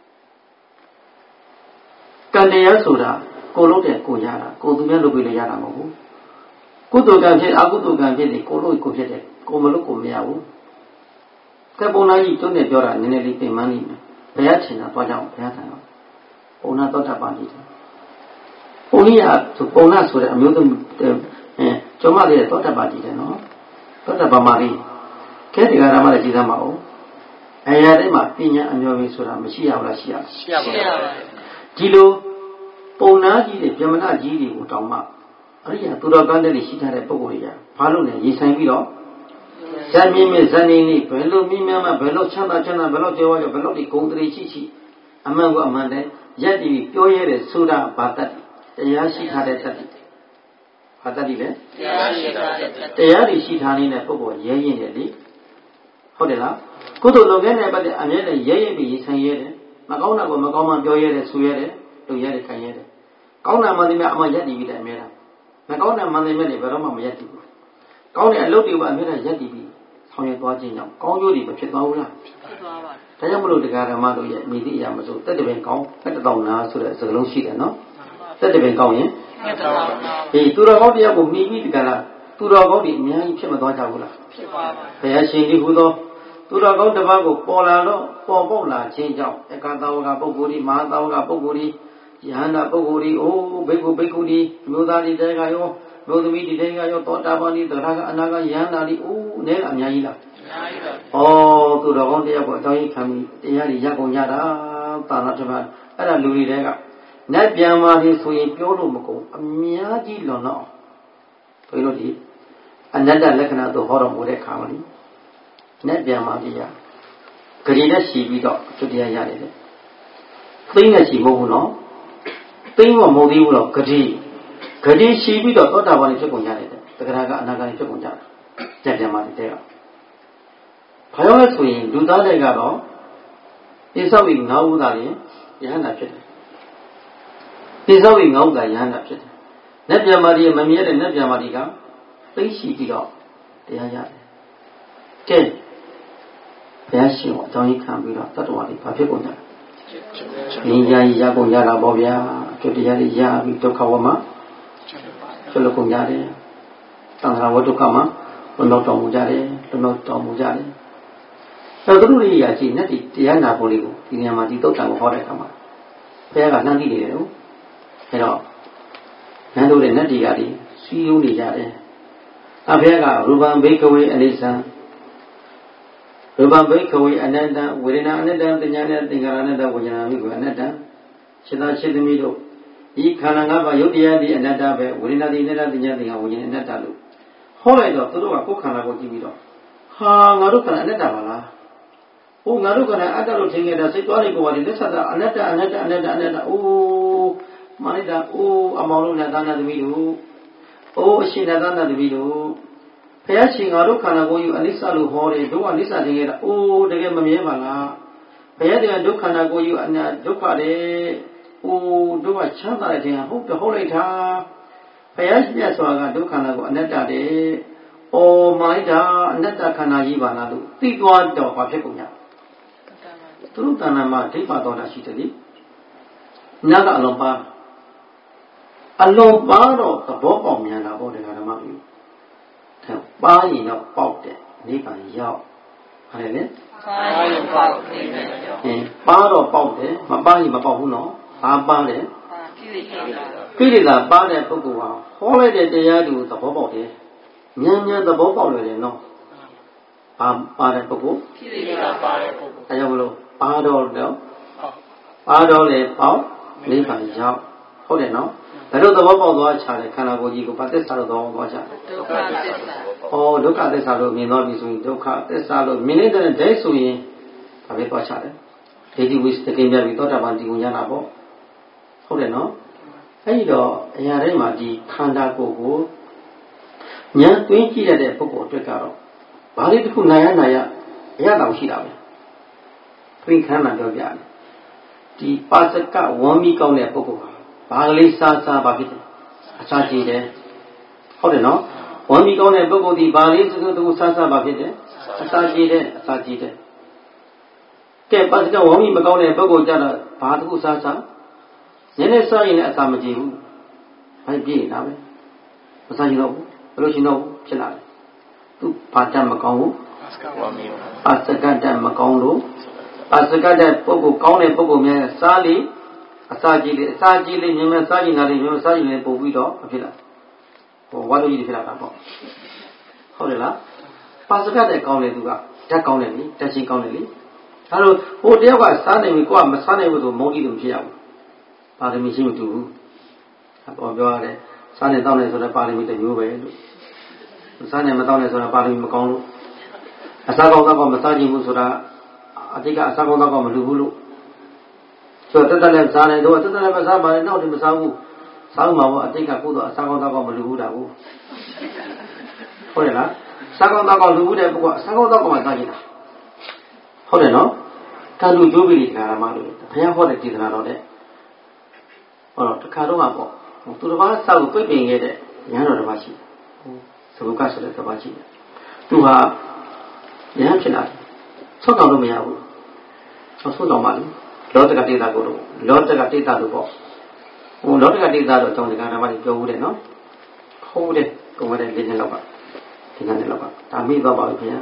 Candia Soda, Colote Coyana, Cotumelo Villana Mohu. Kudu Gambit, Agudu Gambit, Colo Cogete, Comoloco Miao. Cabona, you don't have your nearly pay money. Payachina, Pajam, Payatano. Ona Dota Bandit. Only up to Bona Soda, Mudum, Jomari, Dota Bandit, no? Dota Bamari. Ketigaramara Gizamao. Ayarema, Pina, and your Sura, Machia, Rasia. Gilo, Ponaji, the Jamana Gili, Utama. Aria, to the Gandali, she had a Pogoria. Palone, Yisanvilo. Samimi, Zanini, Bello, Mimama, Bello, Chana, Chana, Bello, Joa, Bello, the Condri Chichi. Amango Amande, Yadi, Pioye, Suda, Batati. The Yashi had a tati. ဘာတတ်တယ်လဲတရားရှိတာတရားတွေရှိထားနေတဲ့ပုဂ္ဂိုလ်ရဲရင်တယ်လေဟုတ်တယ်လားကုသိုလ်လုပ်ခဲ့တဲ့ပတ်တဲ့အမြဲတမ်းရဲရင်ပြီးရင်ဆိုင်ရဲတယ်မကောင်းတာကိုမကောင်းမှပြောရဲတယ်ဆူရဲတယ်လုပ်ရဲတယ်ခံရဲတယ်ကောင်းတာမှန်တယ်မြတ်အမှရက်တည်ပြီးတဲ့အမြဲတမ်းမကောင်းတာမှန်တယ်မြတ်တွေဘယ်တော့မှမရက်တည်ဘူးကောင်းတဲ့အလုပ်တွေကအမြဲတမ်းရက်တည်ပြီးဆောင်ရွက်သွားခြင်းကြောင့်ကောင်းကျိုးတွေမဖြစ်သွားဘူးလားဖြစ်သွားပါဒါကြောင့်မလို့တရားဓမ္မတို့ရဲ့မိသည့်အရာမဆိုတက်တပင်ကောင်းတက်တတော်နာဆိုတဲ့စကားလုံးရှိတယ်နော်တက်တပင်ကောင်းရင်တက်တတော်နာဒီသူတော်ကောင်းတရားကိုမိပြီးတကလားသူတော်ကောင်းတွေအများကြီးဖြစ်မသွားကြဘူးလားဖြစ်ပါပါဘုရားရှင်ဒီဟူသောသူတော်ကောင်းတစ်ပါးကိုပေါ်လာတော့ပေါ်ပေါက်လာခြင်းကြောင့်အကသာဝကပုဂ္ဂိုလ်ဒီမဟာသာဝကပုဂ္ဂိုလ်ဒီယဟန္တာပုဂ္ဂိုလ်ဒီအိုးဘိက္ခုဘိက္ခုဒီမျိုးသားဒီတဲကရောမျိုးသမီးဒီတဲကရောသောတာပန်ဒီသရဂအနာဂယဟန္တာဒီအိုးနဲအများကြီးလားအများကြီးပါဩသူတော်ကောင်းတရားကိုအကြောင်းကြီးခံပြီးတရားတွေရကုန်ကြတာသာနာထမအဲ့ဒါလူတွေတဲကနတ်ပြန်มาဒီဆိုရင်ပြောလို့မကုန်အများကြီးလွန်တော့ဘယ်လိုဒီအနတ္တလက္ခဏာတို့ဟောတော်မူတဲ့ခါမှာနတ်ပြန်มาဒီရဂရီနဲ့ရှိပြီးတော့သူတရားရတယ်လေသိနဲ့ရှိမဟုတ်ဘူးနော်သိမမဟုတ်သေးဘူးတော့ဂရီဂရီရှိပြီးတော့သောတာပန်ဖြစ်ကုန်ကြတယ်တက္ကရာကအနာဂတ်ဖြစ်ကုန်ကြတာနတ်ပြန်มาဒီတဲ့ကဘာလို့လဲဆိုရင်လူသားတွေကတော့ပိဿဝိငါးဥသာရင်ယဟန္တာဖြစ်တယ်ပိဿဝိငါးဥသာယဟန္တာဖြစ်တယ်နတ်ပြန်มาဒီမမြဲတဲ့နတ်ပြန်มาဒီကသိရှိပြီးတော့တရားရတယ်ကဲဘုရားရှင်ကိုအကြောင်းကြီးခံပြီးတော့တတ္တဝါတွေဘာဖြစ်ကုန်ကြလဲ။ဉာဏ်ကြီးရကုန်ကြတာပေါ့ဗျာ။ကျွတ်တရားတွေရပြီးဒုက္ခဝမှာကျွတ်လို့ကုန်ကြတယ်။သံဃာဝတ္ထုကမှာလွန်တော်တော်မူကြတယ်။လွန်တော်တော်မူကြတယ်။အဲသူတို့တွေရာကြည့်နဲ့ဒီတရားနာဖို့လေးကိုဒီနေရာမှာဒီသုတ်တံကိုဟောတဲ့အခါမှာဘုရားကနှမ်းကြည့်နေတယ်လို့။အဲတော့နန်းတို့ရဲ့နတ်တွေကဒီစီးယုံနေကြတယ်။အဘုရားကရူပံဘိကဝေအနိစ္စံရူပံဘိကဝေအနတ္တဝေဒနာအနတ္တပညာနဲ့သင်္ခါရအနတ္တဝိညာဏမိကိုအနတ္တစေတရှိသမီးတို့ဤခန္ဓာ၅ပါးယုတ်တရားဒီအနတ္တပဲဝေဒနာဒီအနတ္တပညာသင်္ခါရဝိညာဉ်အနတ္တလို့ဟောလိုက်တော့သူတို့ကကိုယ်ခန္ဓာကိုကြည့်ပြီးတော့ဟာငါတို့ခန္ဓာအနတ္တပါလားဟိုငါတို့ခန္ဓာအတ္တလို့ထင်ခဲ့တာစိတ်သွားလိုက်ကိုယ်ပါလေလက်ဆက်တာအနတ္တအနတ္တအနတ္တအနတ္တအိုးမာလိုက်တာအိုးအမောင်လုံးနဲ့သာနာသမီးတို့အိုးအရှင်နဲ့သာနာသမီးတို့ဘုရားရှင်ငါတို့ခန္ဓာကိုယ်ယူအနိစ္စလို့ဟောတယ်တို့ကအနိစ္စတင်ခဲ့တာအိုးတကယ်မမြဲပါလားဘုရားတရားဒုက္ခနာကိုယ်ယူအနာဒုက္ခတယ်အိုးတို့ကချမ်းသာတဲ့တင်ဟုတ်တယ်ဟုတ်လိုက်တာဘုရားရှင်မြတ်စွာကဒုက္ခနာကိုအနတ္တတယ်အော်မိုက်တာအနတ္တခန္ဓာကြီးပါလားလို့သိသွားတော့ဘာဖြစ်ကုန်ကြသူတို့တဏ္ဍာမှာဒိဋ္ဌာတော်တာရှိတယ်လေညကအလုံးပါအလုံးပါတော့သဘောပေါက်မြန်တာပေါ့ဒီကဓမ္မကြီးပါရင်တော့ပေါက်တယ်နိဗ္ဗာန်ရောက်ဟာလေပါရင်ပေါက်နိဗ္ဗာန်ရောက်အင်းပါတော့ပေါက်တယ်မပါရင်မပေါက်ဘူးနော်ဘာပါတယ်ကိလေသာကိလေသာပါတဲ့ပုဂ္ဂိုလ်ဟာဟောလိုက်တဲ့တရားတွေကိုသဘောပေါက်တယ်ဉာဏ်ဉာဏ်သဘောပေါက်လွယ်တယ်နော်ဘာပါတဲ့ပုဂ္ဂိုလ်ကိလေသာပါတဲ့ပုဂ္ဂိုလ်အဲကြောင့်မလို့ပါတော့တော့ပါတော့လေပေါက်နိဗ္ဗာန်ရောက်ဟုတ်တယ်နော်ဘယ်လိုသဘောပေါက်သွားချတယ်ခန္ဓာကိုယ်ကြီးကိုဘာသစ္စာလို့သဘောပေါက်ချတယ်ဒုက္ခသစ္စာဩဒုက္ခသစ္စာလို့မြင်တော့ပြီဆိုရင်ဒုက္ခသစ္စာလို့မြင်နေတဲ့ဒိဋ္ဌဆိုရင်ဘာပဲသွားချတယ်ဒိဋ္ဌိဝိသကိမြတ်ပြီးသောတာပန်တည်ဝင်ရတာပေါ့ဟုတ်တယ်နော်အဲဒီတော့အရာတိုင်းမှာဒီခန္ဓာကိုယ်ကိုဉာဏ်သွင်းကြည့်ရတဲ့ပုဂ္ဂိုလ်အတွက်ကတော့ဘာလေးတစ်ခုနိုင်ရနိုင်ရအရတောင်ရှိတာပဲပြင်းခမ်းမှပြောပြတယ်ဒီပါစကဝမ်းမီကောင်းတဲ့ပုဂ္ဂိုလ်ဟာဘာကလေးစားစားပါဖြစ်တယ်အစာကြည့်တယ်ဟုတ်တယ်နော်ဝမ်းမီကောင်းတဲ့ပုဂ္ဂိုလ်ဒီဘာလေးစစတူစားစားပါဖြစ်တယ်အစာကြည့်တယ်အစာကြည့်တယ်ကဲပါစကဝမ်းမီမကောင်းတဲ့ပုဂ္ဂိုလ်ကြတော့ဘာတစ်ခုစားစားညနေစားရင်လည်းအစာမကြည့်ဘူးဘာပြည့်နေတာပဲမစားရင်တော့ဘူးဘယ်လိုရှင်တော့ဖြစ်လာတယ်သူဘာတတ်မကောင်းဘူးပါစကတတ်မကောင်းလို့ပါစကတတ်ပုဂ္ဂိုလ်ကောင်းတဲ့ပုဂ္ဂိုလ်များစားလေအစာကြည့်လေအစာကြည့်လေမြင်မဲ့စားကြည့်နာလေမြင်မဲ့စားကြည့်လေပို့ပြီးတော့မဖြစ်လာဟိုဝါတို့ကြီးဖြစ်လာတာပေါ့ဟုတ်တယ်လားပါစကတဲ့ကောင်းတယ်သူကဓာတ်ကောင်းတယ်လေဓာတ်ချင်းကောင်းတယ်လေဒါလို့ဟိုတယောက်ကစားနေပြီကိုကမစားနိုင်ဘူးဆိုမုန်းကြီးလို့မဖြစ်ရဘူးပါရမီရှိမတူဘူးအပေါ်ပြောရတယ်စားနေတောင်းနေဆိုတော့ပါရမီတစ်မျိုးပဲလို့မစားနိုင်မတောင်းနေဆိုတာပါရမီမကောင်းလို့အစာကောင်းတော့မစားကြည့်ဘူးဆိုတာအတိကအစာကောင်းတော့မလူဘူးလို့ဆိုတော့တက်တက်လည်းစားနေတော့တက်တက်လည်းမစားပါနဲ့နောက်တည်းမစားဘူးစားမှာပေါ့အတိတ်ကကုသိုလ်အစားကောင်းတောက်ကောင်းမလူဘူးတာဘူးဟုတ်တယ်လားစားကောင်းတောက်ကောင်းလူဘူးတဲ့ပုဂ္ဂိုလ်အစားကောင်းတောက်ကောင်းမှစားကြည့်တာဟုတ်တယ်နော်တာလူကျိုးပြီးဒီကာရမလို့ဘုရားဟောတဲ့ဒေသနာတော်တဲ့ဟောတော့တခါတော့ကပေါ့သူတစ်ပါးစောက်ကိုပြိပင်ခဲ့တဲ့ဉာဏ်တော်တစ်ပါးရှိသဘုကဆိုတဲ့တစ်ပါးရှိသူဟာဉာဏ်ဖြစ်လာတယ်ဆောက်တော်လို့မရဘူးဆောက်ဆောက်တော်မှလေလောတကတိတာကိုတော့လောတကတိတာလို့ပေါ့ဟိုလောတကတိတာတော့အကြောင်းဒီကဓမ္မကြီးပြောဦးတယ်နော်ခိုးတယ်ကုန်တဲ့လေးနှစ်လောက်ကဒီကနေ့လောက်ကဒါမိသွားပါပြီခင်ဗျာ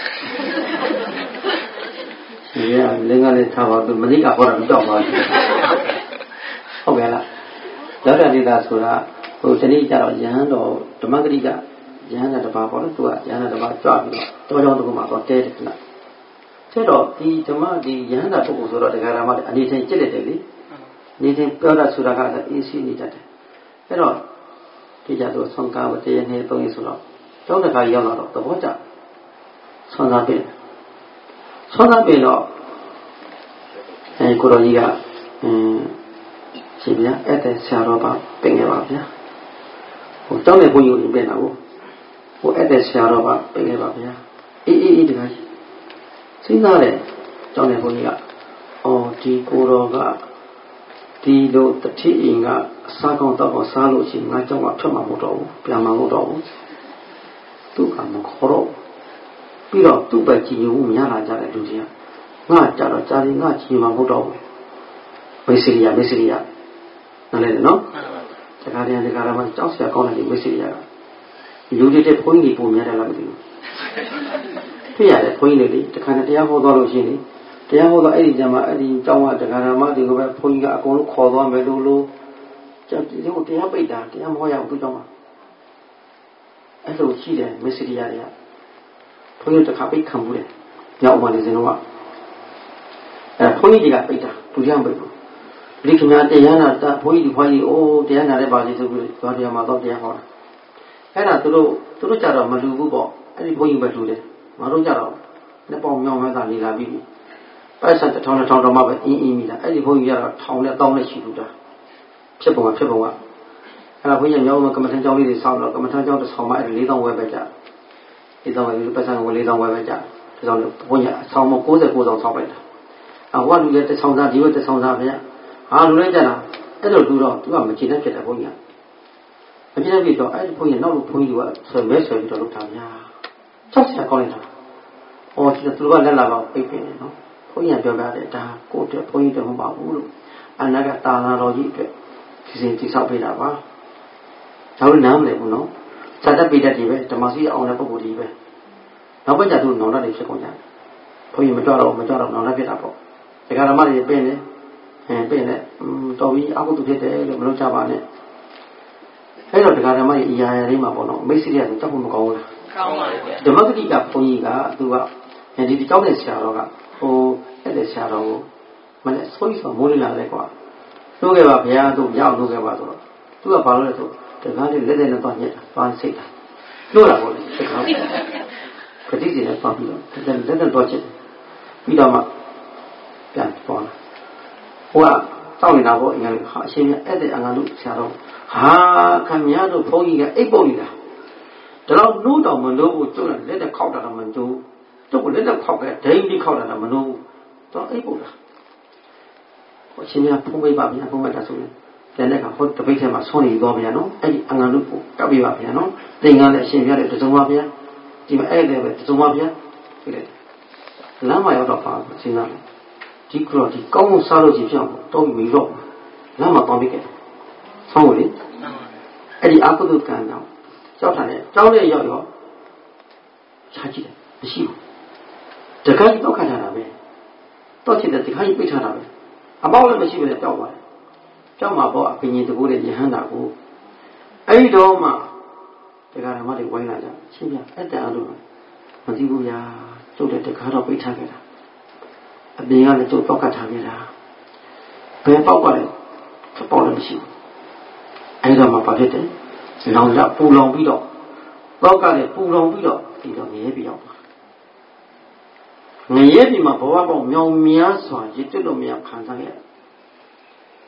ဒီကလင်းကလေးထားပါသူမလိကဟောတာမကြောက်ပါဘူးဟုတ်ကဲ့လားလောတကတိတာဆိုတာဟိုတနည်းကြတော့ယဟန်တော်ဓမ္မဂတိကယဟန်တဲ့တပါးပေါ့နော်သူကယဟန်တဲ့တပါးကြွပြီးတော့တောကြောင်းတစ်ခုမှာတော့တဲတယ်ခဏဆက်တော့ဒီဓမ္မဒီယဟန်တာပုဂ္ဂိုလ်ဆိုတော့တရားဓမ္မလည်းအနေချင်းကြစ်လက်တယ်လေအနေချင်းပြောတာဆိုတာကအေးစီးနေတတ်တယ်အဲ့တော့ဒီကြတော့ဆုံးကားတရနေ့သုံးရက်ဆိုတော့ကျောင်းတစ်ခါရောက်လာတော့သဘောကျဆုံးသားပြင်ဆုံးသားပြင်တော့အဲကိုတော်ကြီးကအင်းရှင်ဗျာအဲ့တဲ့ဆရာတော်ပါပြင်ခဲ့ပါဗျာဟိုတောင်းတဲ့ဘုန်းကြီးကိုပြင်တာကိုဟိုအဲ့တဲ့ဆရာတော်ပါပြင်ခဲ့ပါဗျာအေးအေးအေးတခါစဉ်းစားတယ်ကျောင်းတဲ့ဘုန်းကြီးကအော်ဒီကိုတော်ကဒီလိုတတိအင်ကအစားကောင်းတော့စားလို့ရှိရင်ငါကျောင်းကထွက်မှာမဟုတ်တော့ဘူးပြန်မှာမဟုတ်တော့ဘူးသူကမခေါ်တော့ပြီးတော့သူ့ပဲကြည်ညိုမှုမရလာကြတဲ့လူကြီးကငါကြတော့ကြာရင်ငါကြည်မှာမဟုတ်တော့ဘူးမေစီရီယာမေစီရီယာနားလဲနော်တခါတည်းတခါတော့ကြောက်စရာကောင်းတယ်မေစီရီယာကလူတွေတဲ့ဘုန်းကြီးပုံများတယ်လားမသိဘူးဖြစ်ရတယ်ဘုန်းကြီးတွေတခါတည်းတရားဟောသွားလို့ရှိရင်တရားဟောတော့အဲ့ဒီကျမှအဲ့ဒီကျောင်းကတခါတည်းမှဒီလိုပဲဘုန်းကြီးကအကုန်လုံးခေါ်သွားမယ်လို့လို့ကျဒီလိုတရားပိတ်တာတရားမဟောရဘူးသူ့ကျောင်းမှာအဲ့လိုရှိတယ်မစ္စရိယာတွေကဘုန်းကြီးတစ်ခါပိတ်ခံဘူးလေညောက်မှနေစင်တော့အဲဘုန်းကြီးကပိတ်တာသူရမ်းပိတ်ဘူးဒီခင်ဗျာတရားနာတာဘုန်းကြီးဒီဘုန်းကြီးအိုးတရားနာတဲ့ပါစီဆိုပြီးတော့တရားမှာတော့တရားဟောတာအဲ့ဒါသူတို့သူတို့ကြတော့မလူဘူးပေါ့အဲ့ဒီဘုန်းကြီးပဲလူတယ်ငါတို့ကြတော့လက်ပေါင်းမြောင်းမဲသာနေလာပြီပိုက်ဆက်တစ်ထောင်တစ်ထောင်တော့မှပဲအင်းအင်းမိတာအဲ့ဒီဘုန်းကြီးကတော့ထောင်နဲ့တောင်းနဲ့ရှိလို့တာဖြစ်ပုံကဖြစ်ပုံကအဲ့ဒါဘုန်းကြီးမြောင်းမကမ္မထန်ကျောင်းလေးတွေဆောင်းတော့ကမ္မထန်ကျောင်းတစ်ဆောင်မှအဲ့ဒီလေးတောင်းဝဲပဲကြလေးတောင်းဝဲပြီးပတ်စံဝဲလေးတောင်းဝဲပဲကြဒီဆောင်ဘုန်းကြီးအဆောင်မကိုးဆယ်ကိုးဆောင်ဆောင်းလိုက်တာအဟောလူရဲ့တစ်ဆောင်သားဒီဘက်တစ်ဆောင်သားဗျာဟာလူလေးကြတာအဲ့လိုလူတော့သူကမကြည့်တတ်ဖြစ်တယ်ဘုန်းကြီးကမကြည့်တတ်ပြီတော့အဲ့ဒီဘုန်းကြီးနောက်လို့ဘုန်းကြီးကဆွဲမဲဆွဲပြီးတော့လုပ်တာများချက်ချက်ကောင်းလိုက်တာဟောဒီသူကလက်လာတော့ပိတ်ပင်နေနော်ဘုန်းကြီးကပြောပြတယ်ဒါကိုယ့်အတွက်ဘုန်းကြီးတော့မပါဘူးလို့အနာကတာနာတော်ကြီးအတွက်ဒီစဉ်တိဆောက်ပေးတာပါဒါလို့နားမလည်ဘူးနော်ဇာတပိတ္တကြီးပဲဓမ္မစီအောင်တဲ့ပုဂ္ဂိုလ်ကြီးပဲနောက်ပိုင်းကျသူနောင်တတွေဖြစ်ကုန်ကြတယ်ဘုန်းကြီးမကြွတော့မကြွတော့နောင်တဖြစ်တာပေါ့ဒီကဓမ္မတွေပြင်းနေအဲပြင်းနေတော်ပြီးအကုသိုလ်ဖြစ်တယ်လို့မလုပ်ကြပါနဲ့အဲ့တော့ဒီကဓမ္မကြီးအရာရာလေးမှာပေါ့နော်မိတ်ဆွေတွေကတောက်ဖို့မကောင်းဘူးလားကောင်းပါပြီဗျာဓမ္မဂတိကဘုန်းကြီးကသူကဒီဒီကြောက်တဲ့ဆရာတော်ကဟိုအဲ့တဲ့ဆရာတော်ကိုမနဲ့ဆိုးဆိုမိုးလေးလာတယ်ကွာလို့ခဲ့ပါဘုရားတို့ရောက်လို့ခဲ့ပါဆိုတော့သူကဘာလို့လဲဆိုတကားလေးလက်လက်နဲ့တော့ညက်သွားစိတ်တာလို့လာပေါ့လေတကားခတိစီနဲ့ပတ်ပြီးတော့လက်လက်နဲ့တော့ချက်ပြီးတော့မှပြန်ပေါ်လာဟိုကတောက်နေတာပေါ့အရင်ကအရှင်မြတ်အဲ့တဲ့အငါတို့ဆရာတော်ဟာခင်ဗျားတို့ဘုန်းကြီးကအိပ်ပုတ်နေတာဒါတော့နိုးတော်မလို့ကိုကျွတ်လက်လက်ခောက်တာတော့မကျိုးသူ့ကိုလက်လက်ခောက်ခဲ့ဒိန်းပြီးခောက်တာတော့မလို့တော့အိပ်ပုတ်တာဟိုအရှင်မြတ်ဖုံးပေးပါဗျာဖုံးလိုက်တာဆိုရင်တဲ့လက်ကဟိုတပိတ်ထဲမှာဆွနေသွားဗျာနော်အဲ့ဒီအငါတို့ကိုကပ်ပေးပါဗျာနော်သင်္ကန်းနဲ့အရှင်မြတ်တဲ့တစုံပါဗျာဒီမှာအဲ့တဲ့ပဲတစုံပါဗျာဒီလေလမ်းမှာရောက်တော့ပါစဉ်းစားတယ်ဒီကရောဒီကောင်းမှုစားလို့ကြည့်ပြအောင်တော့ပြီးတော့လမ်းမှာပေါင်းပြီးခဲ့ဆောင်းကိုလေအဲ့ဒီအကုသိုလ်ကံကြောင့်ကြောက်တာနဲ့ကြောက်တဲ့ရောက်ရောခြားကြည့်တယ်မရှိဘူးတခါကြီးတော့ခတ်ထားတာပဲတော့ချစ်တဲ့တခါကြီးပိတ်ထားတာပဲအပေါက်လည်းမရှိဘူးလေကြောက်သွားတယ်ကြောက်မှာပေါ့အပင်ကြီးတကူတဲ့ယဟန္တာကိုအဲ့ဒီတော့မှတရားဓမ္မတွေဝိုင်းလာကြရှင်းပြအဲ့တန်အလို့မသိဘူးဗျာကျုပ်တဲ့တခါတော့ပိတ်ထားခဲ့တာအပြင်ကလည်းကျုပ်တော့ကတ်ထားခဲ့တာဘယ်ပေါက်ကလဲပေါက်လည်းမရှိဘူးအဲ့တော့မှဘာဖြစ်တယ်လောင်ရပူလောင်ပြီးတော့တော့ကလည်းပူလောင်ပြီးတော့ဒီတော့ငရဲပြရောက်ပါငရဲပြမှာဘဝပေါင်းမြောင်များစွာရစ်တွလို့မရခံစားရ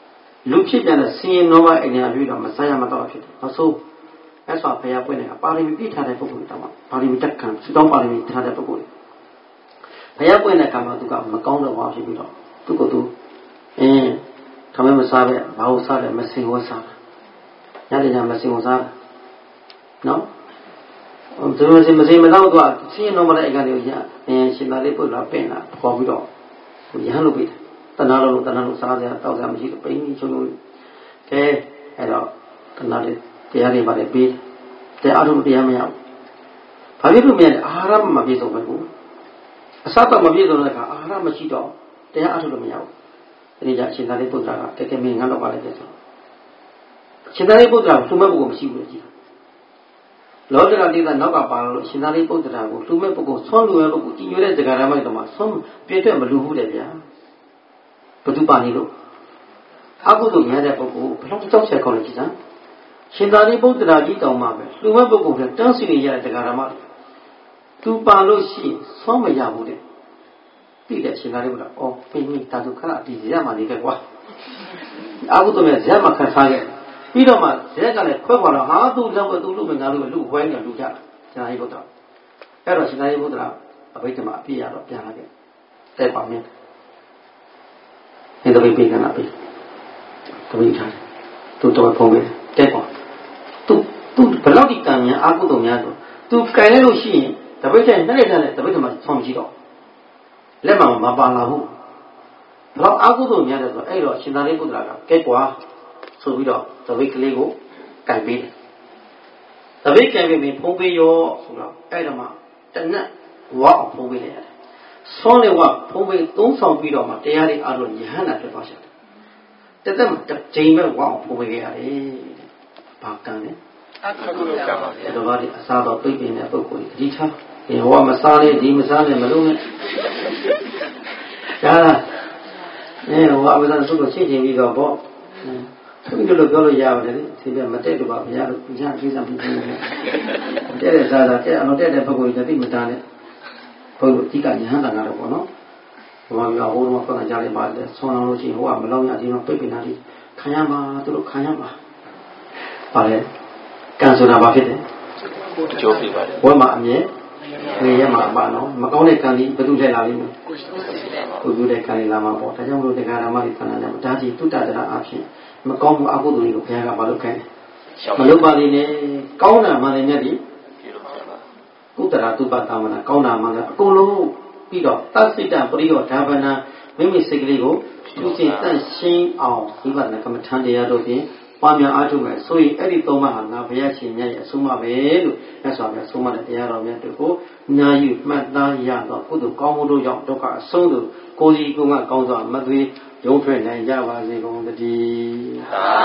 လူဖြစ်ပြန်တဲ့ဆင်းရဲနောဘအိမ်ရပြီးတော့မစားရမတော့ဖြစ်တယ်။နောက်ဆုံးအဲ့ဆိုဘုရားပွင့်နေတာပါရမီပြည့်ထားတဲ့ပုဂ္ဂိုလ်တောင်မှပါရမီတက်ခံစူတောင်းပါရမီထားတဲ့ပုဂ္ဂိုလ်ဘုရားပွင့်တဲ့ကံမှာသူကမကောင်းတော့ဘာဖြစ်ပြီးတော့သူကသူအင်းထမင်းမစားပဲဘာလို့စားလဲမစင်ဝစားညနေညမစင်ဝစားနော်သူမစင်မစင်မတော့သူကဆင်းရဲနောဘတဲ့အိမ်ကနေရအင်းရှင်သာလေးပုဂ္ဂိုလ်ပင့်လာခေါ်ပြီးတော့ရဟန်းလုပ်ပြီးတဏှာလုံးတဏှာလုံးစားကြတောက်ကြမရှိတော့ပိန်းချုံချုံကဲအဲ့တော့တဏှာလေးတရားတွေပါတယ်ပြီးတရားအထုတရားမရဘူး။ဘာဖြစ်လို့မရလဲအာဟာရမပြည့်စုံဘူး။အစတော့မပြည့်စုံတဲ့အခါအာဟာရမရှိတော့တရားအထုလို့မရဘူး။ဒီကြရှင်သာရိပုတ္တရာကတကယ်မင်းငါတော့ပါလိုက်တယ်ဆို။ရှင်သာရိပုတ္တရာသူမဲ့ပုဂ္ဂိုလ်မရှိဘူးလေကြည့်။လောကဒေသနောက်ကပါလို့ရှင်သာရိပုတ္တရာကိုသူမဲ့ပုဂ္ဂိုလ်ဆွမ်းလူမဲ့ပုဂ္ဂိုလ်ကြည်ညိုတဲ့ဇဂရမိုက်တော့မှဆွမ်းပြည့်တဲ့မလူဘူးတဲ့ဗျာ။ဘသူပါနေလို့အကုသိုလ်များတဲ့ပုဂ္ဂိုလ်ဘယ်တော့ကြောက်ချက်ကောင်းလဲကြည့်စမ်းရှင်သာရိပုတ္တရာကြီးတောင်မှပဲလူမဲ့ပုဂ္ဂိုလ်ကတန်းစီနေရတဲ့တရားဓမ္မသူပါလို့ရှိဆွမ်းမရဘူးတဲ့သိတယ်ရှင်သာရိပုတ္တရာအော်ပြင်းပြီးတာဒုက္ခဒီရမှာနေခဲ့ကွာအကုသိုလ်များဇက်မှာခံစားခဲ့ပြီးတော့မှဇက်ကလည်းခွဲခွာတော့ဟာသူ့လောက်ပဲသူ့လူမငါလူပဲလူခွဲနေလူကြရှင်သာရိပုတ္တရာအဲ့တော့ရှင်သာရိပုတ္တရာအဘိဓမ္မာအပြည့်ရတော့ပြန်လာခဲ့တဲ့ပါမင်းဒီတပိပိကနာပိတပိထားသူတော့ဖုံးပေးတဲ့ပါသူသူဘလောက်ဒီကံများအာကုသိုလ်များဆိုသူကံလဲလို့ရှိရင်တပိတ်တဲ့နဲ့နဲ့တပိတ်မှာဆောင်းမရှိတော့လက်မှမပါလာဘူးဘလောက်အာကုသိုလ်များတယ်ဆိုအဲ့တော့ရှင်သာရိပုတ္တရာကကဲကွာဆိုပြီးတော့တပိတ်ကလေးကိုကံပေးတယ်တပိတ်ကံပေးပြီးဖုံးပေးရောဆိုတော့အဲ့တော့မှတနက်ဝါအောင်ဖုံးပေးလိုက်ရတယ်ဆောင်းလေဝဖုံးပေးသုံးဆောင်ပြီးတော့မှတရားတွေအားလုံးယဟန္တာဖြစ်သွားရှာတယ်တသက်တစ်ချိန်ပဲဝါအောင်ဖုံးပေးခဲ့ရတယ်ဘာကံလဲအကုသိုလ်ကံပါဗျာဒါကဒီအစားတော့ပြိပင်တဲ့ပုဂ္ဂိုလ်ကြီးဒီထားဒီဟောမစားလေဒီမစားလေမလုံးနဲ့ဒါအဲဟောအမသာစုကိုချင်းချင်းပြီးတော့ဗောသူတို့လိုပြောလို့ရပါတယ်လေဒီပြမတက်တော့ပါဗျာလို့ညာကိစ္စပြုနေတယ်တဲ့စားတာတဲ့အောင်တက်တဲ့ပုဂ္ဂိုလ်ကြီးတိမတားနဲ့ဘုရားအဓိကယဟန္တာကတော့ဗောနော်ဘာမှမဟိုတော့ပတ်ကြလိုက်ပါလေဆွမ်းအောင်လို့ရှိရင်ဟိုကမလုံးရဒီမှာပြိပင်တာဒီခံရမှာသူတို့ခံရမှာပါလေကံဆိုတာဘာဖြစ်လဲအကျိုးဖြစ်ပါတယ်ဝတ်မှာအမြဲနေရမှာပါနော်မကောင်းတဲ့ကံဒီဘယ်သူထည့်လာလိမ့်မလဲကိုယ်ပြုတဲ့ကံလာမှာပေါ့ဒါကြောင့်မလို့တရားဓမ္မတွေသံဃာနဲ့ဒါကြီးတုတ္တတရာအဖြစ်မကောင်းမှုအကုသိုလ်တွေကိုဘုရားကမလုပ်ခိုင်းမလုပ်ပါလိမ့်နဲ့ကောင်းတာမှလည်းမြတ်ဒီကုတ္တရာတုပ္ပတာမနာကောင်းတာမှလည်းအကုန်လုံးပြီးတော့သစ္စိတပရိယောဓာဗနာမိမိစိတ်ကလေးကိုသူစဉ်တန့်ရှင်းအောင်ဝိပဿနာကမ္မထံတရားတို့ဖြင့်ပွားများအားထုတ်မယ်ဆိုရင်အဲ့ဒီသုံးပါးဟာငါဘုရားရှင်မြတ်ရဲ့အဆုံးအမပဲလို့မြတ်စွာဘုရားဆုံးမတဲ့တရားတော်မြတ်တို့ကိုနာယူမှတ်သားရတော့ကုသိုလ်ကောင်းမှုတို့ကြောင့်ဒုက္ခအဆုံးသို့ကိုယ်စီကိုယ်ကကောင်းစွာမသွေးရုံးထွက်နိုင်ကြပါစေကုန်သတည်း